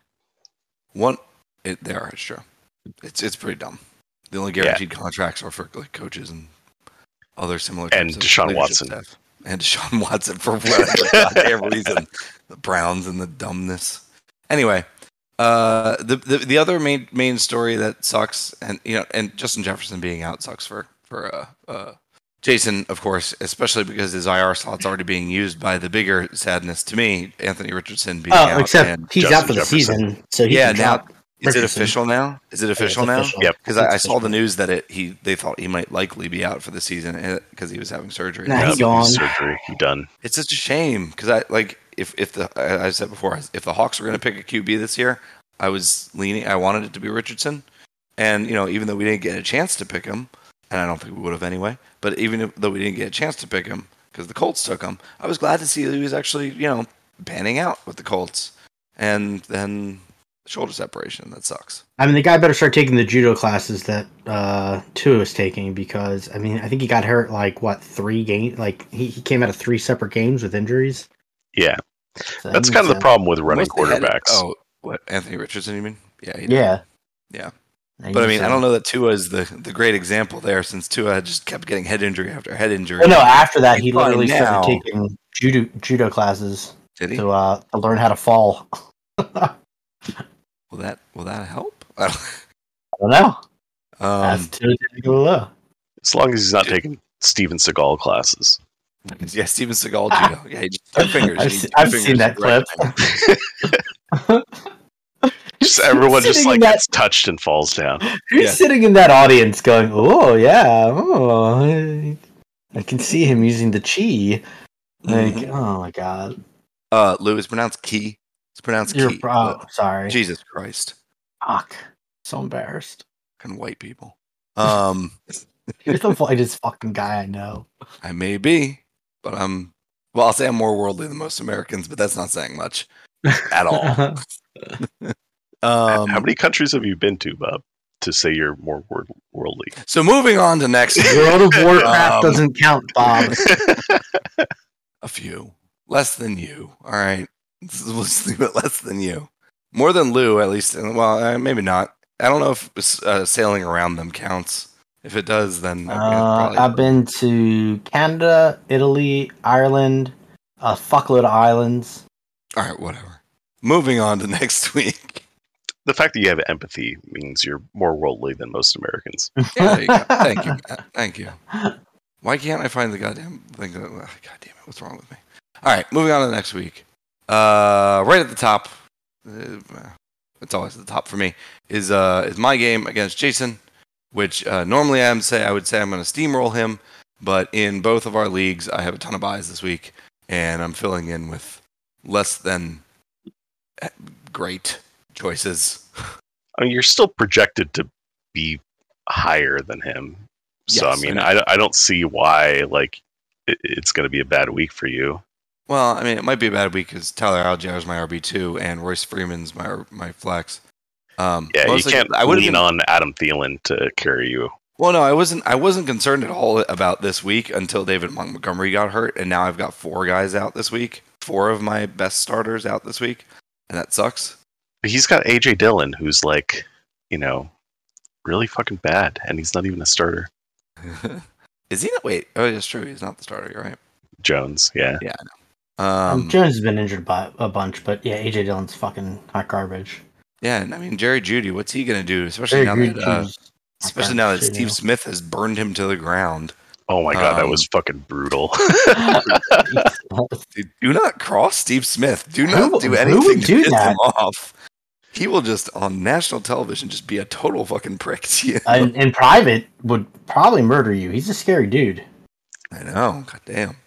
S1: They are. It's true. It's pretty dumb. The only guaranteed contracts are for like coaches and other similar.
S2: And
S1: types of
S2: Deshaun
S1: leadership
S2: Watson.
S1: staff. And Deshaun Watson for whatever goddamn reason. The Browns and the dumbness. Anyway, the other main story that sucks, and and Justin Jefferson being out sucks for Jason, of course, especially because his IR slot's already being used by the bigger sadness to me, Anthony Richardson being out.
S3: Except
S1: and
S3: he's
S2: Justin
S3: out for the
S2: Jefferson.
S3: season, so he can
S1: now
S3: drop
S1: is it
S3: Richardson.
S1: official now? Is it official now?
S3: official.
S2: Yep.
S1: Because I saw the news that they thought he might likely be out for the season because he was having surgery.
S3: Nah, he's
S2: Yeah,
S3: gone.
S2: surgery. He done.
S1: It's such a shame because if I said before, if the Hawks were going to pick a QB this year, I wanted it to be Richardson. And, even though we didn't get a chance to pick him, and I don't think we would have anyway, but though we didn't get a chance to pick him because the Colts took him, I was glad to see that he was actually, panning out with the Colts. And then shoulder separation, that sucks.
S3: I mean, the guy better start taking the judo classes that Tua is taking because, I mean, I think he got hurt 3 games. He came out of 3 separate games with injuries.
S2: Yeah.
S3: So
S2: That's kind of the problem with running quarterbacks.
S1: What, Anthony Richardson, you mean? Yeah.
S3: Yeah.
S1: But I mean, I don't know that Tua is the great example there, since Tua just kept getting head injury after head injury.
S3: Well, no, after that, he literally
S1: now.
S3: started taking judo classes
S1: Did he?
S3: to learn how to fall.
S1: Will that help? I
S3: don't know.
S1: don't.
S3: Tua didn't go low.
S2: As long as he's not taking Steven Seagal classes.
S1: Yeah, Steven Seagal judo. Yeah, he just 2 fingers.
S3: I've seen that clip.
S2: Just everyone just gets touched and falls down.
S3: Who's sitting in that audience going, "Oh yeah, oh, I can see him using the chi." Oh my god.
S1: Lou, it's pronounced key. It's pronounced key.
S3: Sorry.
S1: Jesus Christ.
S3: Fuck. So embarrassed.
S1: Fucking white people.
S3: You're the whitest fucking guy I know.
S1: I may be, but I'll say I'm more worldly than most Americans, but that's not saying much at all.
S2: How many countries have you been to, Bob, to say you're more worldly?
S1: So moving on to next.
S3: World of Warcraft doesn't count, Bob.
S1: A few. Less than you. All right. Let's leave it less than you. More than Lou, at least. Well, maybe not. I don't know if sailing around them counts. If it does, then
S3: I've been to Canada, Italy, Ireland, a fuckload of islands.
S1: All right, whatever. Moving on to next week.
S2: The fact that you have empathy means you're more worldly than most Americans.
S1: Yeah, there you go. Thank you, Matt. Thank you. Why can't I find the goddamn thing? God damn it, what's wrong with me? All right, moving on to the next week. Right at the top, it's always at the top for me, is my game against Jason, which normally I would say I'm going to steamroll him, but in both of our leagues, I have a ton of buys this week, and I'm filling in with less than great choices.
S2: I mean, you're still projected to be higher than him. So,
S1: Yes,
S2: I mean, I don't see why, it's going to be a bad week for you.
S1: Well, I mean, it might be a bad week because Tyler Algier is my RB2 and Royce Freeman's my flex.
S2: You can't lean on Adam Thielen to carry you.
S1: Well, no, I wasn't concerned at all about this week until David Montgomery got hurt, and now I've got 4 guys out this week. 4 of my best starters out this week, and that sucks.
S2: But he's got AJ Dillon, who's really fucking bad, and he's not even a starter.
S1: Is he not? Wait, oh, that's true. He's not the starter. You're right.
S2: Jones, yeah.
S1: Yeah, I know.
S3: Jones has been injured by a bunch, but yeah, AJ Dillon's fucking hot garbage.
S1: Yeah, and I mean Jerry Jeudy, what's he gonna do? Especially now that Steve Smith has burned him to the ground.
S2: Oh my god, that was fucking brutal.
S1: Dude, do not cross Steve Smith. Do not do anything to piss him off. He will just on national television just be a total fucking prick to you.
S3: In private, would probably murder you. He's a scary dude.
S1: I know. God damn.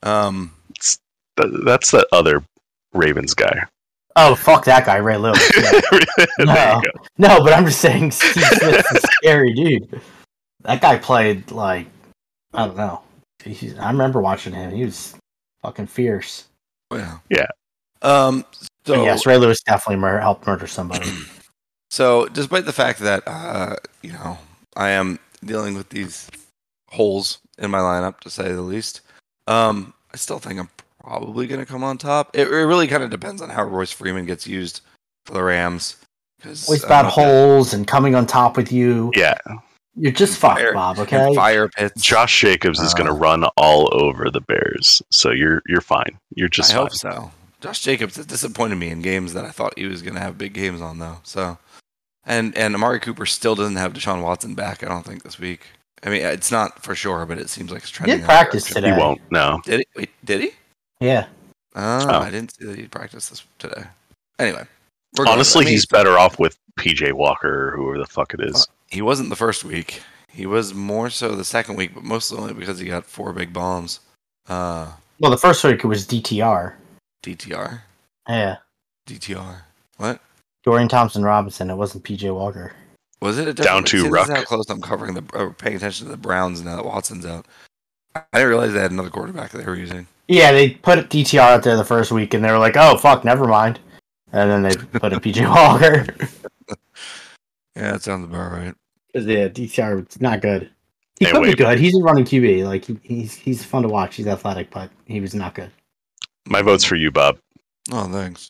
S2: That's the other Ravens guy.
S3: Oh, fuck that guy, Ray Lewis. Yeah. No, but I'm just saying Steve Smith's a scary dude. That guy played I don't know. I remember watching him. He was fucking fierce.
S1: Well,
S2: yeah.
S3: So yes, Ray Lewis definitely helped murder somebody.
S1: So, despite the fact that I am dealing with these holes in my lineup, to say the least, I still think I'm probably going to come on top. It really kind of depends on how Royce Freeman gets used for the Rams.
S3: Always about holes and coming on top with you.
S2: Yeah.
S3: You're just fucked, Bob, okay?
S1: Fire pits.
S2: Josh Jacobs is going to run all over the Bears, so you're fine. You're just fine.
S1: I hope so. Josh Jacobs has disappointed me in games that I thought he was going to have big games on, though. So, and Amari Cooper still doesn't have Deshaun Watson back, I don't think, this week. I mean, it's not for sure, but it seems like it's trending.
S3: He did practice today.
S2: He won't, no.
S1: Did he? Wait, did he?
S3: Yeah.
S1: Oh, I didn't see that he practiced this today. Anyway.
S2: Honestly, he's better off with PJ Walker or whoever the fuck it is.
S1: He wasn't the first week. He was more so the second week, but mostly only because he got 4 big bombs.
S3: Well, the first week it was DTR.
S1: DTR.
S3: Yeah.
S1: DTR. What?
S3: Dorian Thompson-Robinson. It wasn't PJ Walker.
S1: Was it a
S2: Down to
S1: See, this
S2: Ruck.
S1: is how close I'm covering paying attention to the Browns now that Watson's out. I didn't realize they had another quarterback that they were using.
S3: Yeah, they put DTR out there the first week, and they were like, "Oh fuck, never mind." And then they put a PJ Walker.
S1: Yeah, that sounds about right.
S3: Yeah, DTR is not good. He
S2: Hey,
S3: could be
S2: wait.
S3: good. He's a running QB. Like he's fun to watch. He's athletic, but he was not good.
S2: My vote's for you, Bob.
S1: Oh, thanks.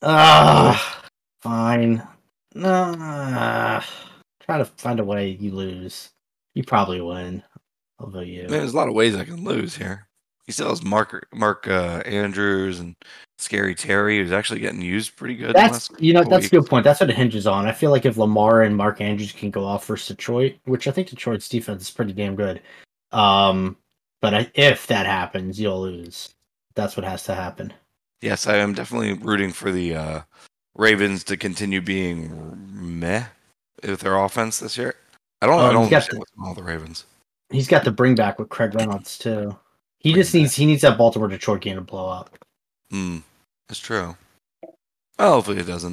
S3: Fine. Try to find a way you lose. You probably win. I'll vote you.
S1: Man, there's a lot of ways I can lose here. He still has Mark Andrews and Scary Terry, who's actually getting used pretty good.
S3: That's
S1: the last couple
S3: that's a good
S1: weeks.
S3: point. That's what it hinges on. I feel like if Lamar and Mark Andrews can go off versus Detroit, which I think Detroit's defense is pretty damn good. But if that happens, you'll lose. That's what has to happen.
S1: Yes, I am definitely rooting for the Ravens to continue being meh with their offense this year. I don't
S3: he's got
S1: understand what's wrong with the Ravens.
S3: He's got the bring back with Craig Reynolds too. He needs that Baltimore Detroit game to blow up.
S1: That's true. Well, hopefully it doesn't.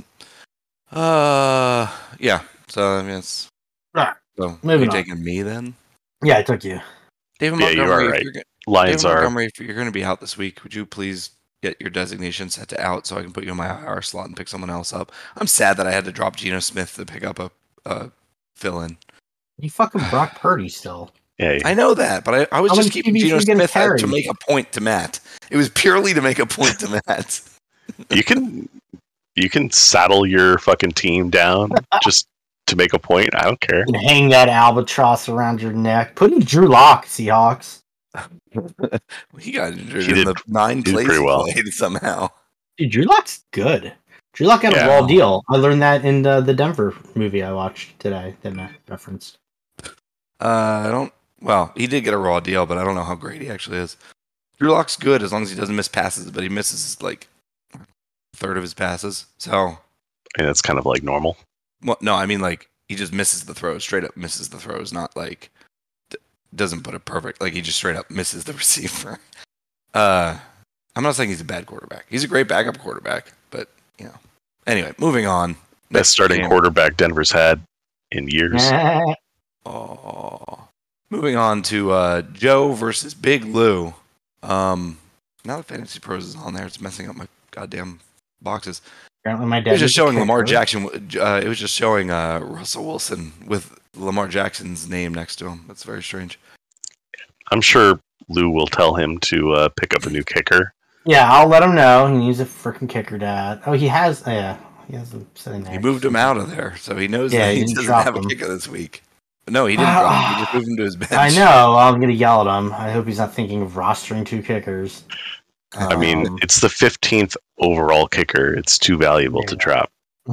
S1: Yeah. So I mean, it's
S3: Right.
S1: so. Are
S3: Moving
S1: you
S3: on.
S1: taking me then?
S3: Yeah, I took you.
S1: David
S2: Yeah, you
S1: Montgomery.
S2: are
S1: if
S2: right.
S1: you're
S2: Lions
S1: David
S2: are.
S1: Montgomery, if you're going to be out this week, would you please get your designation set to out so I can put you in my IR slot and pick someone else up? I'm sad that I had to drop Geno Smith to pick up a fill-in.
S3: You fucking Brock Purdy still.
S2: Yeah,
S1: I know that, but I was
S3: How
S1: just
S3: many
S1: keeping
S3: QBs
S1: Geno
S3: are you gonna
S1: Smith
S3: carry?
S1: to make a point to Matt. It was purely to make a point to Matt.
S2: you can saddle your fucking team down just to make a point. I don't care.
S3: And hang that albatross around your neck. Put in Drew Lock, Seahawks.
S1: He got injured
S2: He
S1: in
S2: did-
S1: the 9
S2: did
S1: plays
S2: pretty
S1: he
S2: well.
S1: played somehow.
S3: Dude, Drew Lock's good. Drew Lock got
S2: Yeah.
S3: a raw deal. I learned that in the Denver movie I watched today that Matt referenced.
S1: I don't. Well, he did get a raw deal, but I don't know how great he actually is. Drew Lock's good as long as he doesn't miss passes, but he misses like a third of his passes. So,
S2: And that's kind of like normal.
S1: well, no, I mean like he just misses the throws, straight up misses the throws, not like doesn't put it perfect. Like he just straight up misses the receiver. I'm not saying he's a bad quarterback. He's a great backup quarterback, but you know. Anyway, moving on.
S2: Best
S1: Next
S2: starting
S1: game.
S2: quarterback Denver's had in years.
S1: Oh. Moving on to Joe versus Big Lou. Now that Fantasy Pros is on there, it's messing up my goddamn boxes.
S3: Apparently my
S1: It
S3: dad
S1: was just
S3: was a
S1: showing Lamar
S3: kicker.
S1: Jackson. It was just showing Russell Wilson with Lamar Jackson's name next to him. That's very strange.
S2: I'm sure Lou will tell him to pick up a new kicker.
S3: Yeah, I'll let him know. He needs a freaking kicker, Dad. Oh, he has. Yeah, he has him sitting there.
S1: He moved him out of there, so he knows
S3: Yeah,
S1: that
S3: he
S1: he
S3: didn't
S1: doesn't
S3: drop
S1: have a
S3: him.
S1: kicker this week. No, he didn't drop him. He just moved him to his bench.
S3: I know. I'm gonna yell at him. I hope he's not thinking of rostering two kickers.
S2: I mean, it's the 15th overall kicker. It's too valuable to
S3: Yeah.
S2: drop.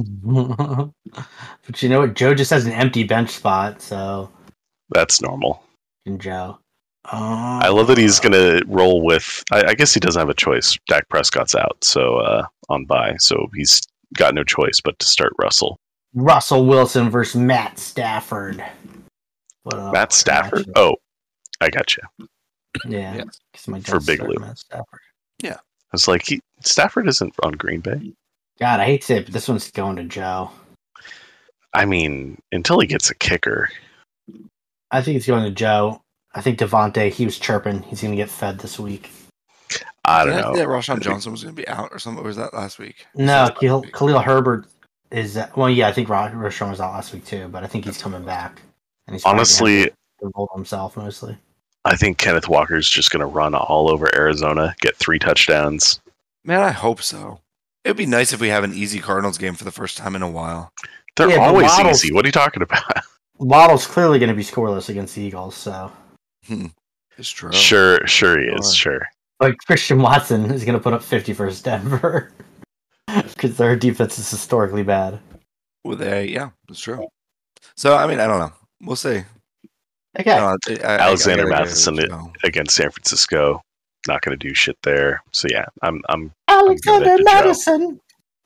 S3: But you know what? Joe just has an empty bench spot, so
S2: That's normal.
S3: and Joe.
S2: I love that he's going to roll with. I guess he doesn't have a choice. Dak Prescott's out, so on bye, so he's got no choice but to start Russell.
S3: Russell Wilson versus Matt Stafford. What up?
S2: Matt Stafford.
S3: Gotcha.
S2: Oh, I got you.
S3: Yeah.
S1: Yeah.
S3: 'Cause my
S2: For
S3: dad's
S2: Big
S3: starting
S2: Lou.
S3: Matt Stafford.
S2: I was like, Stafford isn't on Green Bay.
S3: God, I hate to say it, but this one's going to Joe.
S2: I mean, until he gets a kicker.
S3: I think it's going to Joe. I think Devontae, he was chirping. He's going to get fed this week.
S2: I
S1: Did
S2: don't
S1: I say
S2: know.
S1: that Rashawn Johnson was going to be out or something? Or was that last week?
S3: No,
S1: That was last week.
S3: Khalil Herbert is. Well, yeah, I think Rashawn was out last week too, but I think he's coming back. And he's probably gonna
S2: Honestly,
S3: have to roll himself mostly.
S2: I think Kenneth Walker's just going to run all over Arizona, get 3 touchdowns.
S1: Man, I hope so. It would be nice if we have an easy Cardinals game for the first time in a while.
S2: They're
S3: Yeah, but
S2: always
S3: Waddle's-
S2: easy. What are you talking about?
S3: Waddle's clearly going to be scoreless against the Eagles, so.
S1: It's true.
S2: Sure he is.
S1: Sure.
S2: Sure.
S3: But Christian Watson is going to put up 50 versus Denver because their defense is historically bad.
S1: Well, yeah, that's true. So, I mean, I don't know. We'll see.
S3: Okay.
S2: Alexander
S1: I gotta
S2: Matheson
S1: give it a go.
S2: Against San Francisco, not going to do shit there. So yeah, I'm
S3: Alexander
S2: giving it to
S3: Madison.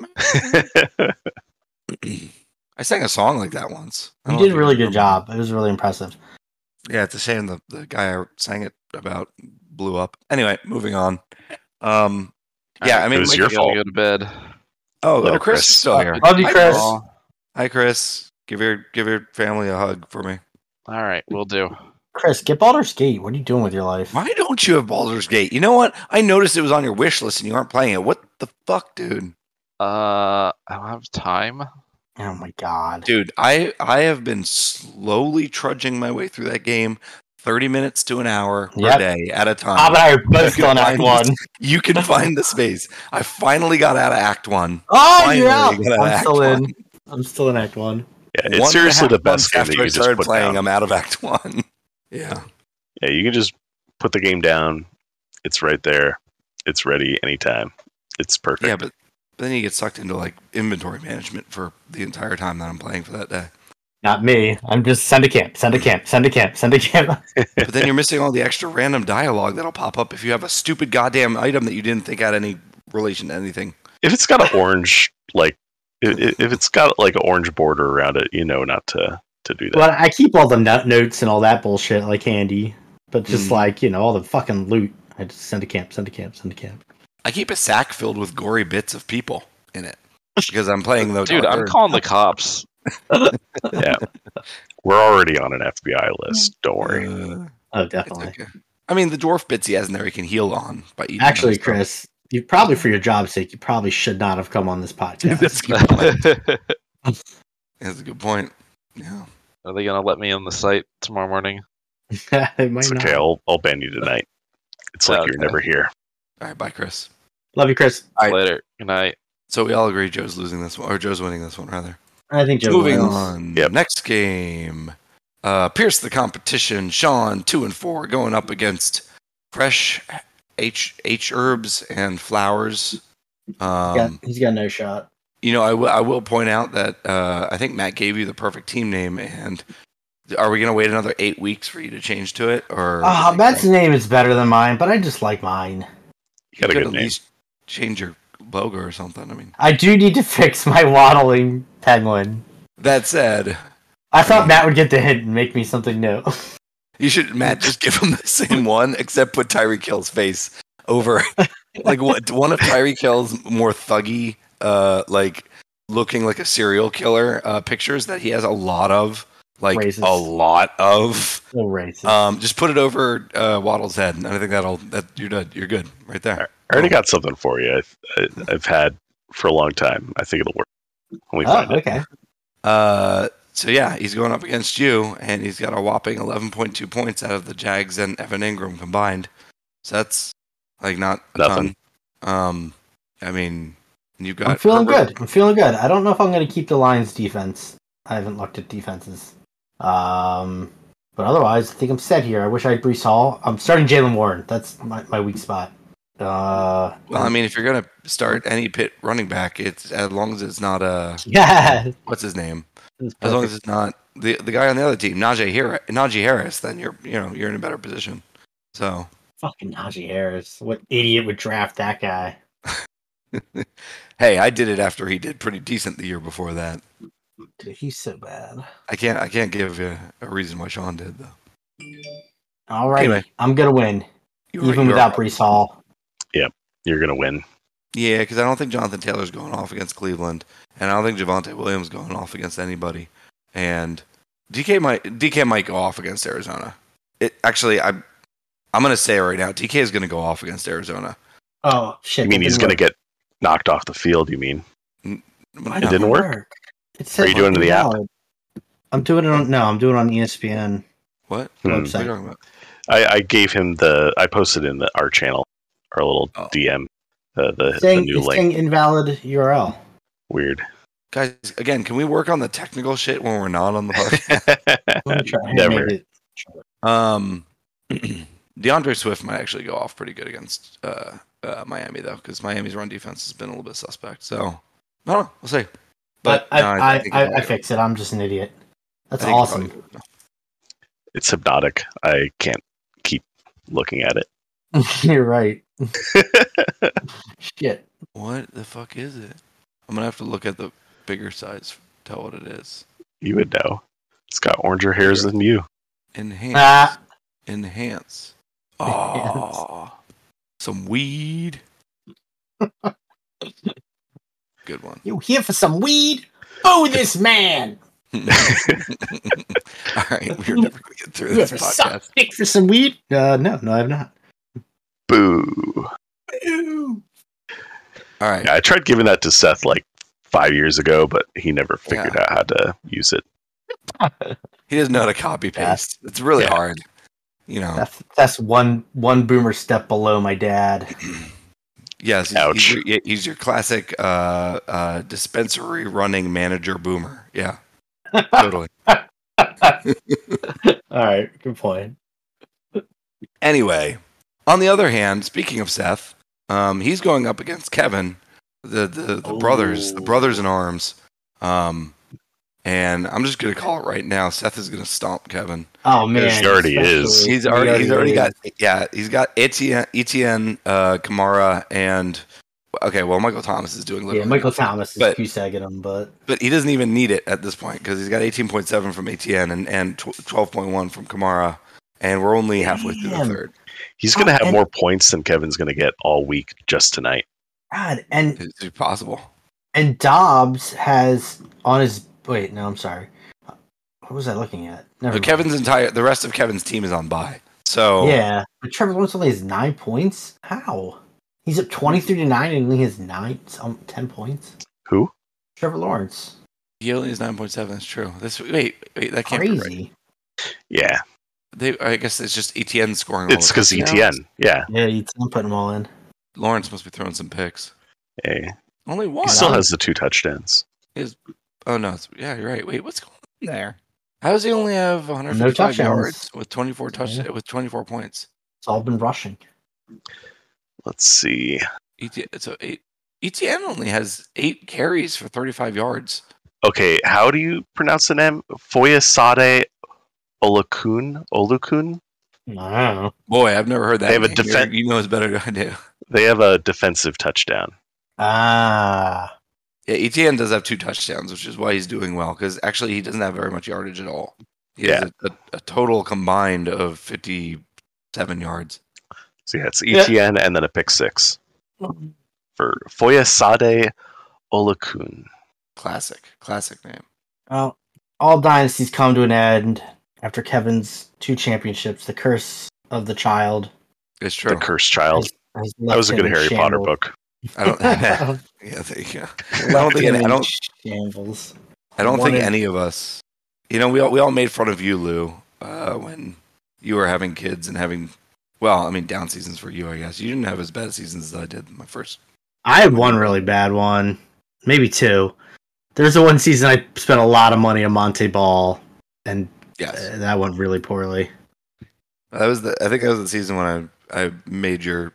S1: I sang a song like that once. I
S3: You
S1: don't know
S3: did
S1: if
S3: a really
S1: remember.
S3: good job. It was really impressive.
S1: Yeah, it's a shame the guy I sang it about blew up. Anyway, moving on. Yeah, I mean,
S2: It was
S1: like,
S2: your
S6: I gotta
S2: fault.
S6: go to bed.
S1: oh,
S2: Little
S1: Chris is
S2: Chris.
S1: still here.
S3: Love you,
S1: Hi,
S3: Chris.
S1: Hi, Chris. Give your family a hug for me.
S6: All right, we'll do.
S3: Chris, get Baldur's Gate. What are you doing with your life?
S1: Why don't you have Baldur's Gate? You know what? I noticed it was on your wish list and you aren't playing it. What the fuck, dude?
S6: I don't have time.
S3: Oh my god.
S1: Dude, I have been slowly trudging my way through that game, 30 minutes to an hour per
S3: Yep.
S1: day at a time.
S3: Bob and I are both still in
S1: You can
S3: Act
S1: find
S3: 1.
S1: You can find the space. I finally got out of Act 1.
S3: Oh,
S1: Finally
S3: you're out.
S1: got out of
S3: I'm
S1: Act
S3: still
S1: 1.
S3: in. I'm still in Act 1.
S2: Yeah,
S1: One
S2: it's
S1: and
S2: seriously
S1: a half
S2: the best
S1: months
S2: game that
S1: after
S2: you
S1: I
S2: can just
S1: started
S2: put
S1: playing,
S2: down.
S1: I'm out of Act 1. Yeah.
S2: Yeah, you can just put the game down. It's right there. It's ready anytime. It's perfect.
S1: Yeah, but then you get sucked into like inventory management for the entire time that I'm playing for that day.
S3: Not me. I'm just send a camp, send a camp, send a camp, send a camp.
S1: But then you're missing all the extra random dialogue that'll pop up if you have a stupid goddamn item that you didn't think had any relation to anything.
S2: If it's got an orange, like, if it's got like an orange border around it, you know not to do that.
S3: Well, I keep all the notes and all that bullshit like handy, but just like all the fucking loot, I just send a camp, send a camp, send a camp.
S1: I keep a sack filled with gory bits of people in it because I'm playing the
S6: Dude, I'm calling the cops.
S2: Yeah, we're already on an FBI list. Don't worry.
S3: Oh,
S1: It's
S3: definitely.
S1: okay. I mean, the dwarf bits he has in there he can heal on by eating.
S3: Actually,
S1: them, so-
S3: Chris, you probably for your job's sake, you probably should not have come on this podcast.
S1: That's a good point. That's a good point. Yeah.
S6: Are they gonna let me on the site tomorrow morning?
S3: It might
S2: It's
S3: not.
S2: okay. I'll ban you tonight. It's like
S6: Okay.
S2: you're never here.
S1: All right, bye, Chris.
S3: Love you, Chris.
S1: All right.
S6: Later. Good night.
S1: So we all agree Joe's losing this one, or Joe's winning this one, rather.
S3: I think Joe
S1: Moving
S3: wins.
S1: on.
S2: Yep.
S1: Next game. Pierce the competition. Sean 2-4 going up against Fresh H herbs and flowers.
S3: He's got no shot.
S1: You know, I will point out that I think Matt gave you the perfect team name, and are we going to wait another 8 weeks for you to change to it, or
S3: Matt's name is better than mine, but I just like mine.
S2: You got a
S1: could
S2: good
S1: at
S2: name.
S1: least change your logo or something? I mean,
S3: I do need to fix my waddling penguin.
S1: that said,
S3: I thought Matt would get the hint and make me something new.
S1: you should Matt just give him the same one, except put Tyreek Hill's face over, like what one of Tyreek Hill's more thuggy, like looking like a serial killer pictures that he has a lot of. Like
S3: Racist.
S1: a lot of.
S3: So racist.
S1: Just put it over Waddle's head, and I think you're good right there.
S2: I already got something for you. I've had for a long time. I think it'll work when we find it.
S3: Okay.
S1: So yeah, he's going up against you, and he's got a whopping 11.2 points out of the Jags and Evan Ingram combined. So that's like not a
S2: Nothing.
S1: ton. I mean, you've got.
S3: I'm feeling
S1: Herbert-
S3: good. I'm feeling good. I don't know if I'm going to keep the Lions defense. I haven't looked at defenses. But otherwise, I think I'm set here. I wish I had Brees Hall. I'm starting Jalen Warren. That's my weak spot.
S1: Well, I mean, if you're gonna start any pit running back, it's as long as it's not
S3: yeah.
S1: what's his name?
S3: It's
S1: As long as
S3: perfect.
S1: it's not the guy on the other team, Najee Harris, then you're in a better position. So
S3: Fucking Najee Harris. What idiot would draft that guy?
S1: hey, I did it after he did pretty decent the year before that.
S3: Dude, he's so bad.
S1: I can't give you a reason why Sean did though.
S3: All right.
S1: Anyway.
S3: I'm going to win, even without Brees Hall.
S2: You're gonna win.
S1: Yeah, because I don't think Jonathan Taylor's going off against Cleveland, and I don't think Javonte Williams going off against anybody. And DK might go off against Arizona. I'm gonna say it right now. DK is gonna go off against Arizona.
S3: Oh, shit.
S2: You mean
S3: that
S2: he's
S3: didn't
S2: gonna
S3: work.
S2: get knocked off the field? You mean?
S3: Why
S2: It
S3: not?
S2: didn't work?
S3: It said
S2: Are you doing it in the app?
S3: invalid. I'm doing it on ESPN
S1: What?
S2: Hmm.
S1: What are
S3: website.
S1: you talking about?
S2: I gave him I posted in our channel, our little
S1: Oh.
S2: DM, the
S3: Saying,
S2: new
S3: it's
S2: link.
S3: saying invalid URL.
S2: Weird.
S1: Guys, again, can we work on the technical shit when we're not on the podcast?
S3: Let me try. Here,
S2: Never.
S3: make it-
S1: DeAndre Swift might actually go off pretty good against Miami though, because Miami's run defense has been a little bit suspect. So I don't know. We'll see. But no,
S3: I
S1: think he'll-
S3: fix it. I'm just an idiot. That's
S1: I think he'll
S3: awesome.
S1: probably go.
S2: It's hypnotic. I can't keep looking at it.
S3: You're right. Shit.
S1: What the fuck is it? I'm gonna have to look at the bigger size. To tell what it is.
S2: You would know. It's got oranger hairs than you.
S1: Enhance.
S3: Ah.
S1: Enhance. Oh, some weed. Good one.
S3: You here for some weed? Boo this man!
S1: All right, we're never going to get through
S3: You
S1: this
S3: ever suck
S1: podcast.
S3: dick for some weed? No, I have not.
S2: Boo.
S3: Boo.
S1: All right.
S2: Yeah, I tried giving that to Seth like 5 years ago, but he never figured out how to use it.
S1: He doesn't know how to copy paste. It's really
S2: Yeah.
S1: hard. You know.
S3: That's one boomer step below my dad.
S1: Yes.
S2: Ouch.
S1: He's your classic dispensary running manager boomer. Yeah. Totally.
S3: All right, good point.
S1: Anyway, on the other hand, speaking of Seth, he's going up against Kevin, the brothers in arms. And I'm just gonna call it right now. Seth is gonna stomp Kevin.
S3: Oh man,
S2: He already is.
S3: especially-
S1: He's
S3: he
S1: already got
S3: is.
S1: he's got Etienne, Kamara, and okay, well Michael Thomas is doing
S3: Yeah,
S1: literally,
S3: Michael Thomas is
S1: But-
S3: Cusagging him, but
S1: but he doesn't even need it at this point because he's got 18.7 from Etienne and 12.1 from Kamara, and we're only halfway through the
S3: Damn.
S1: third.
S2: He's going to have
S3: And-
S2: more points than Kevin's going to get all week just tonight.
S3: God, and
S1: It's possible.
S3: Dobbs has on his wait. No, I'm sorry. What was I looking at? Never
S1: But
S3: mind.
S1: the rest of Kevin's team is on bye. So
S3: Yeah, but Trevor Lawrence only has 9 points. How? He's up 23-9 and only has 10 points.
S2: Who?
S3: Trevor Lawrence,
S1: he only has 9.7. That's true. Wait, that can't be right.
S3: crazy.
S2: Yeah,
S1: I guess it's just Etienne scoring.
S2: it's because ETN. Yeah.
S3: Yeah, you can put them all in.
S1: Lawrence must be throwing some picks.
S2: Hey.
S1: Only one.
S2: He still has the 2 touchdowns.
S1: Oh no! Yeah, you're right. Wait, what's going on there? How does he only have 155
S3: No touchdowns.
S1: yards with 24
S3: Yeah.
S1: with 24 points?
S3: It's all been rushing.
S2: Let's see.
S1: Etienne only has 8 carries for 35 yards.
S2: Okay, how do you pronounce the name? Foyesade Olukun?
S3: I don't know.
S1: Boy, I've never heard that.
S2: They have a
S1: name.
S2: defen-
S1: You know it's better than I do.
S2: They have a defensive touchdown.
S3: Ah,
S1: Yeah, Etienne does have 2 touchdowns, which is why he's doing well. Because actually, he doesn't have very much yardage at all. He has a total combined of 57 yards.
S2: So yeah, it's ETN and then a pick 6 for Foyesade Olukun.
S1: Classic name.
S3: well, all dynasties come to an end after Kevin's 2 championships. The curse of the child.
S1: It's
S2: The
S1: true.
S2: Cursed Child.
S3: has
S2: That was a
S3: left
S2: good
S3: him in
S2: Harry Potter
S3: shambles.
S2: book.
S1: I don't. Yeah, there you go. I don't think.
S3: Him
S1: I
S3: in
S1: don't.
S3: shambles.
S1: I don't think
S3: Wanted-
S1: any of us. You know, we all made fun of you, Lou, when you were having kids and having. Well, I mean, down seasons for you, I guess. You didn't have as bad seasons as I did my first.
S3: I had one really bad one, maybe 2. There's the one season I spent a lot of money on Monte Ball, and
S1: Yes,
S3: that went really poorly.
S1: that was the. I think that was the season when I made your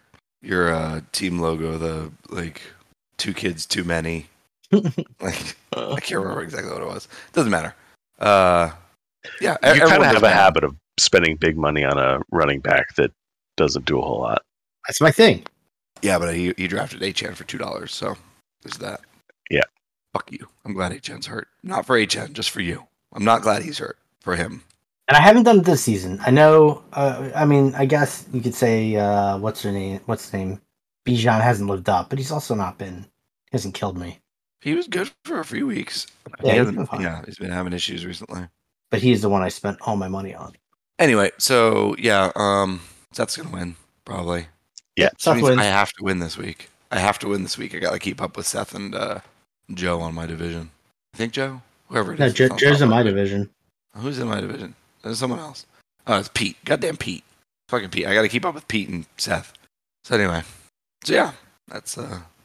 S1: team logo the like 2 kids too many. Like I can't remember exactly what it was. Doesn't matter. Yeah,
S2: You kind
S1: everyone
S2: of
S1: does
S2: have a
S1: that.
S2: habit of spending big money on a running back that doesn't do a whole lot.
S3: That's my thing.
S1: Yeah, but he drafted Achan for $2, so there's that.
S2: Yeah.
S1: Fuck you. I'm glad Achan's hurt. Not for Achan, just for you. I'm not glad he's hurt. For him.
S3: And I haven't done it this season. I know. I mean, I guess you could say what's his name? Bijan hasn't lived up, but he's also not been. He hasn't killed me.
S1: He was good for a few weeks.
S3: Yeah, he's been fine.
S1: He's been having issues recently.
S3: But he's the one I spent all my money on.
S1: Anyway, so yeah, Seth's gonna win probably.
S2: Yeah.
S1: So
S3: Seth wins.
S1: I have to win this week. I gotta keep up with Seth and Joe on my division. I think Joe, whoever it
S3: No,
S1: is.
S3: Joe's in my division.
S1: Who's in my division? There's someone else. Oh, it's Pete. Goddamn Pete. Fucking Pete. I gotta keep up with Pete and Seth. So anyway, so yeah, that's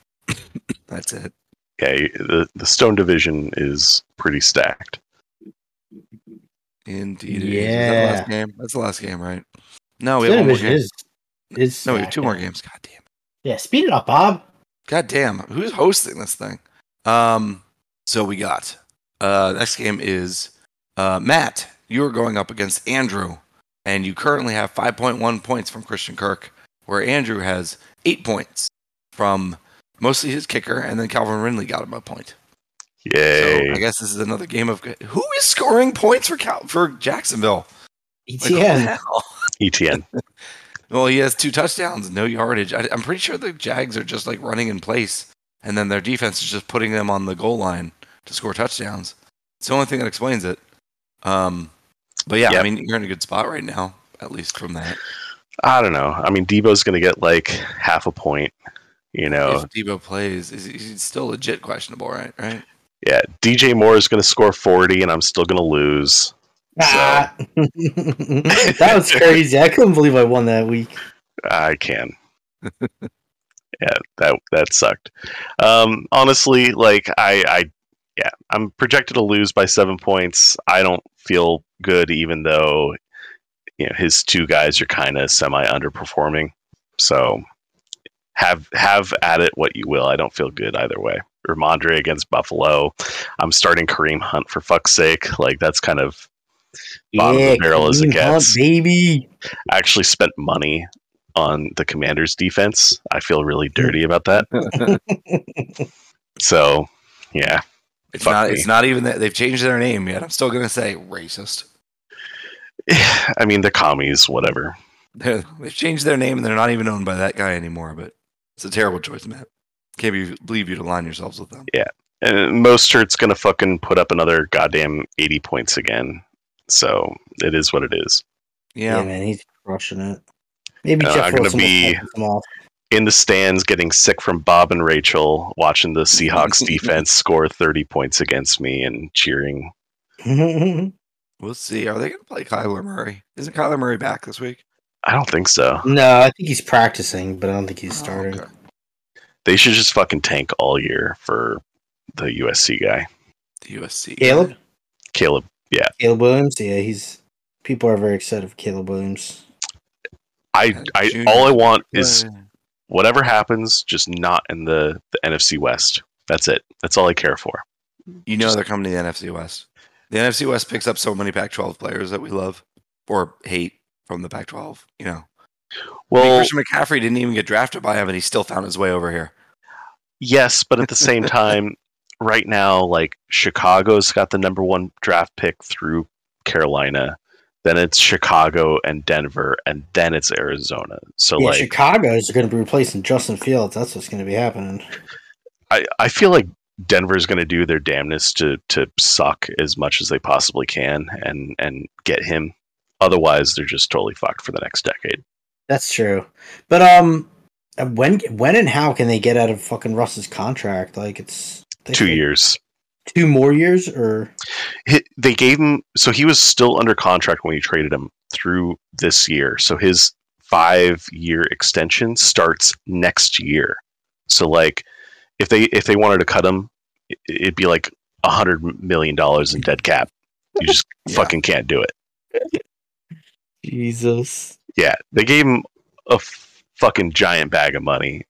S1: that's it.
S2: Yeah, the Stone division is pretty stacked.
S1: Indeed. It is. Is that the
S3: Yeah.
S1: last game? That's the last game, right? No, we
S3: His
S1: have one more
S3: division
S1: game.
S3: is
S1: No, we have 2 more games. God damn.
S3: Yeah, speed it up, Bob.
S1: God damn. Who's hosting this thing? So we got next game is Matt. You are going up against Andrew, and you currently have 5.1 points from Christian Kirk, where Andrew has 8 points from mostly his kicker, and then Calvin Ridley got him a point.
S2: Yay.
S1: So I guess this is another game of who is scoring points for Jacksonville. Like, what the
S3: ETN.
S1: hell?
S2: ETN.
S1: Well, he has 2 touchdowns, no yardage. I'm pretty sure the Jags are just like running in place, and then their defense is just putting them on the goal line to score touchdowns. It's the only thing that explains it. But yeah, I mean, you're in a good spot right now, at least from that.
S2: I don't know. I mean, Debo's going to get like half a point. You know,
S1: if Debo plays, he's still legit questionable, right?
S2: Yeah, DJ Moore is going to score 40, and I'm still going to lose.
S3: That was crazy. I couldn't believe I won that week.
S2: I can. Yeah, that sucked. Honestly, like I'm projected to lose by 7 points. I don't feel good, even though his 2 guys are kind of semi underperforming. So have at it what you will. I don't feel good either way. Ramondre against Buffalo. I'm starting Kareem Hunt for fuck's sake. Like that's kind of bottom of the barrel as it gets.
S3: Hunt, baby.
S2: I actually spent money on the Commanders defense. I feel really dirty about that. So, yeah.
S1: It's not even that they've changed their name yet. I'm still going to say racist.
S2: I mean, the commies, whatever.
S1: They've changed their name and they're not even owned by that guy anymore, but it's a terrible choice, man. Can't believe you'd align yourselves with them.
S2: Yeah. And Mostert's going to fucking put up another goddamn 80 points again. So it is what it is.
S3: Yeah, man, he's crushing it. Maybe
S2: I'm going to be in the stands getting sick from Bob and Rachel, watching the Seahawks defense score 30 points against me and cheering.
S1: We'll see. Are they going to play Kyler Murray? Isn't Kyler Murray back this week?
S2: I don't think so.
S3: No, I think he's practicing, but I don't think he's starting.
S1: Okay.
S2: They should just fucking tank all year for the USC guy.
S1: The USC
S3: Caleb?
S2: Caleb, yeah.
S3: Caleb Williams? Yeah, people are very excited for Caleb Williams.
S2: All I want is whatever happens, just not in the NFC West. That's it. That's all I care for.
S1: They're coming to the NFC West. The NFC West picks up so many Pac-12 players that we love or hate from the Pac-12. Well, Christian McCaffrey didn't even get drafted by him, and he still found his way over here.
S2: Yes, but at the same time, right now, like Chicago's got the number 1 draft pick through Carolina. Then it's Chicago and Denver, and then it's Arizona. So
S3: Chicago's going to be replacing Justin Fields. That's what's going to be happening.
S2: I feel like Denver's going to do their damnness to suck as much as they possibly can and get him. Otherwise, they're just totally fucked for the next decade.
S3: That's true. But when and how can they get out of fucking Russ's contract? Like it's
S2: 2 years.
S3: 2 more years, or
S2: they gave him. So he was still under contract when you traded him through this year. So his 5-year extension starts next year. So like, if they wanted to cut him, it'd be like $100 million in dead cap. You just fucking can't do it.
S3: Jesus.
S2: Yeah, they gave him a fucking giant bag of money.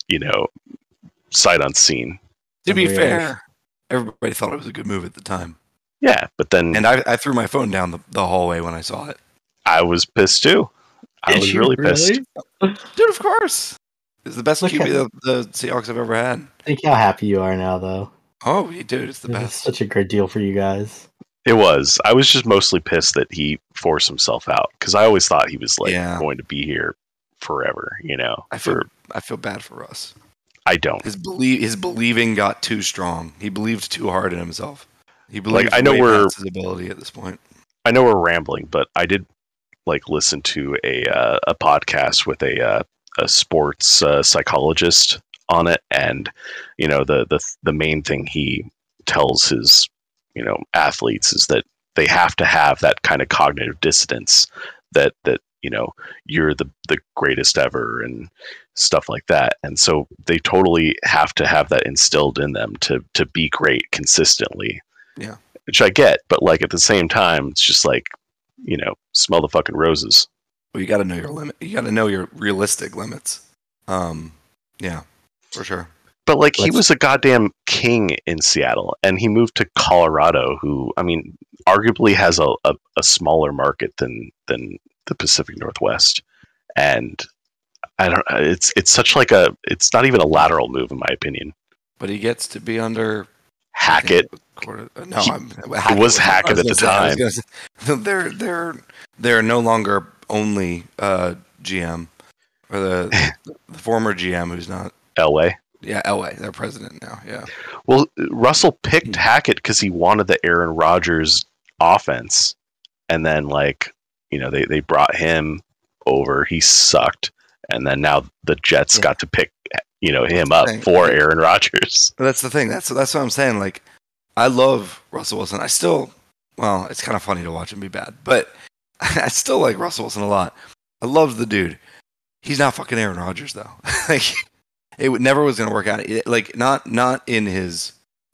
S2: Sight unseen.
S1: To be fair, everybody thought it was a good move at the time.
S2: Yeah, but then...
S1: And I threw my phone down the hallway when I saw it.
S2: I was pissed too. I was really pissed.
S1: Dude, of course. It's the best QB the Seahawks have ever had.
S3: Think how happy you are now, though.
S1: Oh, dude, it's the best.
S3: It's such a great deal for you guys.
S2: It was. I was just mostly pissed that he forced himself out, because I always thought he was going to be here forever,
S1: I feel bad for Russ.
S2: I don't.
S1: His believing got too strong. He believed too hard in himself. He believed
S2: I know we're
S1: his ability at this point.
S2: I know we're rambling, but I did listen to a podcast with a sports psychologist on it, and the main thing he tells his athletes is that they have to have that kind of cognitive dissonance that you're the greatest ever and stuff like that. And so they totally have to have that instilled in them to be great consistently.
S1: Yeah.
S2: Which I get, but at the same time, it's just smell the fucking roses.
S1: Well, you got to know your limit. You got to know your realistic limits. Yeah, for sure.
S2: But he was a goddamn king in Seattle, and he moved to Colorado, who, I mean, arguably has a smaller market than the Pacific Northwest. And I don't. It's such it's not even a lateral move in my opinion.
S1: But he gets to be under
S2: Hackett.
S1: No,
S2: it was Hackett at the time.
S1: They're no longer only GM or the former GM who's not.
S2: Elway.
S1: Yeah, Elway, their president now. Yeah.
S2: Well, Russell picked Hackett because he wanted the Aaron Rodgers offense, and then they brought him over. He sucked, and then now the Jets got to pick him up for Aaron Rodgers.
S1: But that's the thing. That's what I'm saying. Like, I love Russell Wilson. It's kind of funny to watch him be bad, but I still like Russell Wilson a lot. I love the dude. He's not fucking Aaron Rodgers though. Never was going to work out. Not in his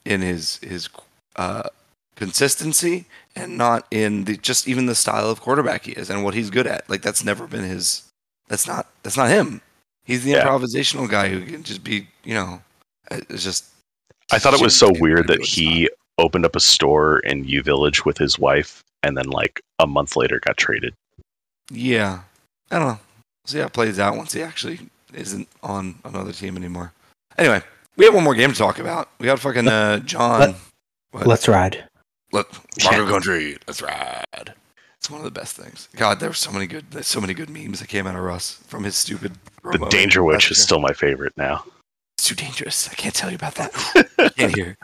S1: consistency, and not in just even the style of quarterback he is and what he's good at. Like, that's never been his. That's not him. He's the improvisational guy who can just be. It's just.
S2: I thought it was so weird that he opened up a store in U Village with his wife, and then a month later got traded.
S1: Yeah, I don't know. See how it plays out once he actually isn't on another team anymore. Anyway, we have one more game to talk about. We got fucking John.
S3: Let's ride.
S1: Bronco Country. Let's ride. It's one of the best things. God, there's so many good memes that came out of Russ from his stupid.
S2: The Danger Witch is still my favorite now.
S1: It's too dangerous. I can't tell you about that. I can't hear.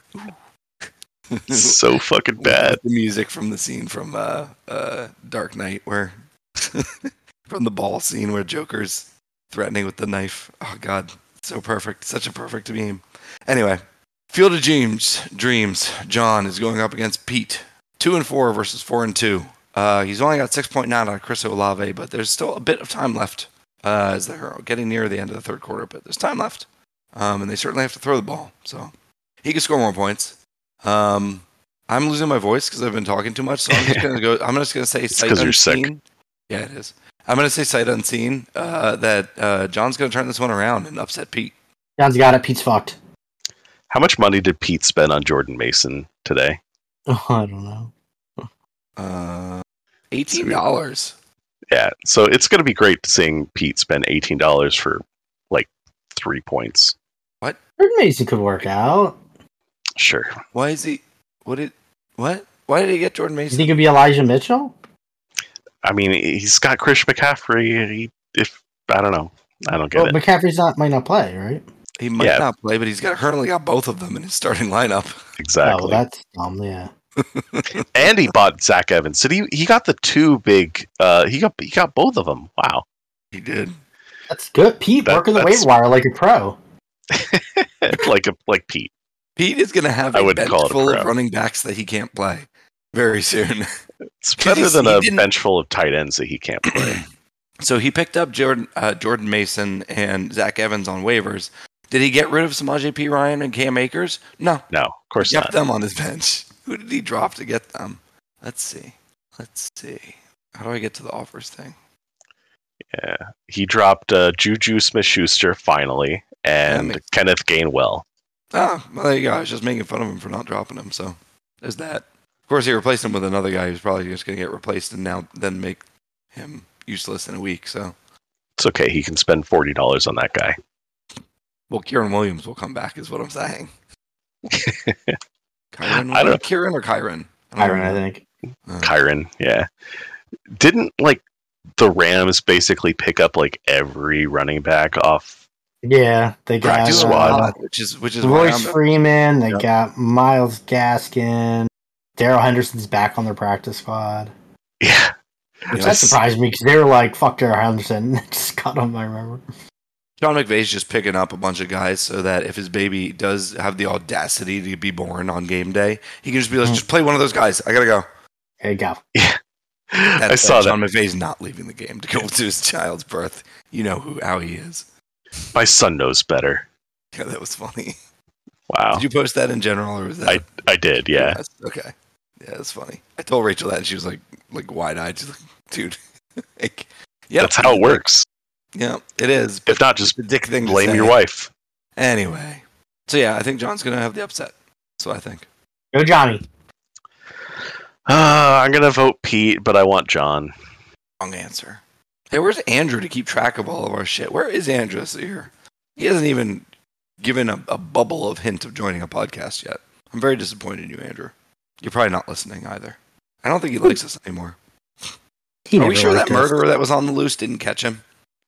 S2: So fucking bad.
S1: The music from the scene from Dark Knight, where from the ball scene where Joker's threatening with the knife. Oh God, so perfect. Such a perfect meme. Anyway, Field of Dreams. John is going up against Pete. 2-4 versus 4-2. He's only got 6.9 out of Chris Olave, but there's still a bit of time left as they're getting near the end of the third quarter. But there's time left, and they certainly have to throw the ball, so he can score more points. I'm losing my voice because I've been talking too much, so I'm just gonna go. I'm just gonna say sight unseen. You're sick. Yeah, it is. I'm gonna say sight unseen that John's gonna turn this one around and upset Pete.
S3: John's got it. Pete's fucked.
S2: How much money did Pete spend on Jordan Mason today?
S3: Oh, I don't know.
S1: $18.
S2: Yeah, so it's gonna be great seeing Pete spend $18 for 3 points.
S1: What?
S3: Jordan Mason could work out.
S2: Sure.
S1: Why is he? What? Why did he get Jordan Mason?
S3: You think it could be Elijah Mitchell?
S2: I mean, he's got Chris McCaffrey. I don't know. I don't get it.
S3: McCaffrey might not play, right?
S1: He might not play, but he's currently got both of them in his starting lineup.
S2: Exactly.
S3: Oh, that's dumb. Yeah.
S2: And he bought Zach Evans. Did he got the two big? He got both of them. Wow.
S1: He did.
S3: That's good. Pete working the waiver wire like a pro.
S2: like Pete.
S1: Pete is going to have a bench full of running backs that he can't play very soon.
S2: It's better than a bench full of tight ends that he can't play.
S1: So he picked up Jordan Mason and Zach Evans on waivers. Did he get rid of Samaje Perine and Cam Akers? No.
S2: No, of course
S1: not. He
S2: not.
S1: kept them on his bench. Who did he drop to get them? Let's see. How do I get to the offers thing?
S2: Yeah. He dropped Juju Smith-Schuster finally, and Kenneth Gainwell.
S1: Oh, well, there you go. I was just making fun of him for not dropping him, so there's that. Of course, he replaced him with another guy who's probably just going to get replaced and then make him useless in a week, so.
S2: It's okay. He can spend $40 on that guy.
S1: Well, Kyren Williams will come back, is what I'm saying.
S2: Kyren? I don't know.
S1: Kyren or Kyren?
S3: Kyren, I think.
S2: Kyren, yeah. Didn't, the Rams basically pick up, every running back off?
S3: Yeah, they got
S2: squad,
S1: which is
S3: Royce Freeman. They got Myles Gaskin. Darrell Henderson's back on their practice squad.
S2: Yeah,
S3: that surprised me because they were like, "Fuck Darrell Henderson." Just got him. I remember.
S1: Sean McVay's just picking up a bunch of guys so that if his baby does have the audacity to be born on game day, he can just be like, "Just play one of those guys. I gotta go."
S3: There you go.
S2: Yeah, I saw that.
S1: Sean McVay's not leaving the game to go to his child's birth. You know how he is.
S2: My son knows better.
S1: Yeah, that was funny.
S2: Wow.
S1: Did you post that in general, or was that?
S2: I did. Yeah.
S1: Yes. Okay. Yeah, that's funny. I told Rachel that, and she was like wide-eyed. She's like, "Dude, yeah,
S2: that's how it works."
S1: Yeah, it is.
S2: If not, just
S1: the dick thing.
S2: Blame your wife.
S1: Anyway, so yeah, I think John's gonna have the upset. That's what I think.
S3: Go Johnny.
S2: I'm gonna vote Pete, but I want John.
S1: Wrong answer. Hey, where's Andrew to keep track of all of our shit? Where is Andrew this year? He hasn't even given a bubble of hint of joining a podcast yet. I'm very disappointed in you, Andrew. You're probably not listening either. I don't think he likes us anymore. Are we sure that murderer that was on the loose didn't catch him?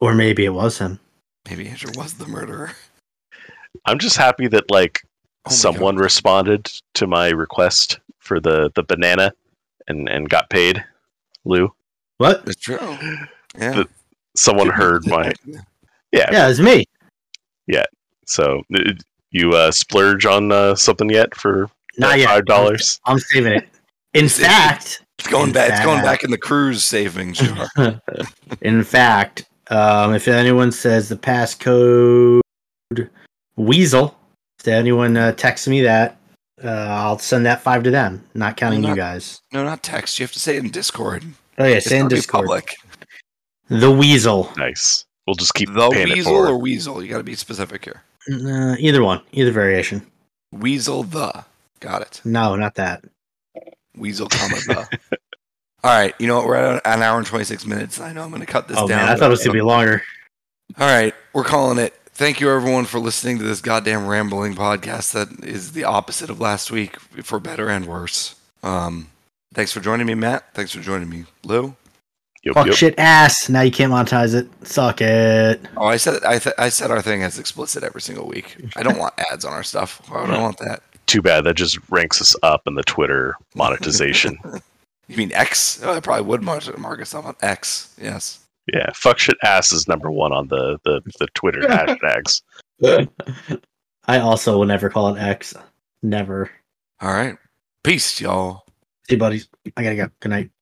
S3: Or maybe it was him.
S1: Maybe Andrew was the murderer.
S2: I'm just happy that like
S1: Oh my
S2: someone
S1: God.
S2: responded to my request for the banana and got paid. Lou,
S3: What?
S1: It's true. Yeah.
S2: The- someone
S1: Could be
S2: heard my
S1: legit.
S3: Yeah, it's me.
S2: So you splurge on something yet for
S3: Not yet.
S2: $5?
S3: I'm saving it. In fact,
S1: It's going
S3: In
S1: back. It's going
S3: fact-
S1: back in the cruise savings jar.
S3: in fact, if anyone says the passcode Weasel, if anyone texts me that, I'll send that 5 to them. Not counting you guys.
S1: No, not text. You have to say it in Discord.
S3: Oh yeah,
S1: It's
S3: say in
S1: gotta be
S3: Discord.
S1: public.
S3: The Weasel.
S2: Nice. We'll just keep
S1: The
S2: paying it
S1: weasel
S2: forward.
S1: or weasel? You got to be specific here.
S3: Either one, either variation.
S1: Weasel the. Got it.
S3: No, not that.
S1: Weasel, comma the. All right. You know what? We're at an hour and 26 minutes. I know I'm going to cut this
S3: Oh
S1: down.
S3: man, I thought it was gonna be longer.
S1: All right. We're calling it. Thank you, everyone, for listening to this goddamn rambling podcast that is the opposite of last week, for better and worse. Thanks for joining me, Matt. Thanks for joining me, Lou.
S2: Yup,
S3: Fuck
S2: yup.
S3: shit ass. Now you can't monetize it. Suck it.
S1: Oh, I said I said our thing as explicit every single week. I don't want ads on our stuff. Why would I want that?
S2: Too bad that just ranks us up in the Twitter monetization.
S1: You mean X? Oh, I probably would mark us up on X. Yes.
S2: Yeah, fuck shit ass is number one on the Twitter hashtags.
S3: I also will never call it X. Never.
S1: All right. Peace, y'all.
S3: See you, buddies. I gotta go. Good night.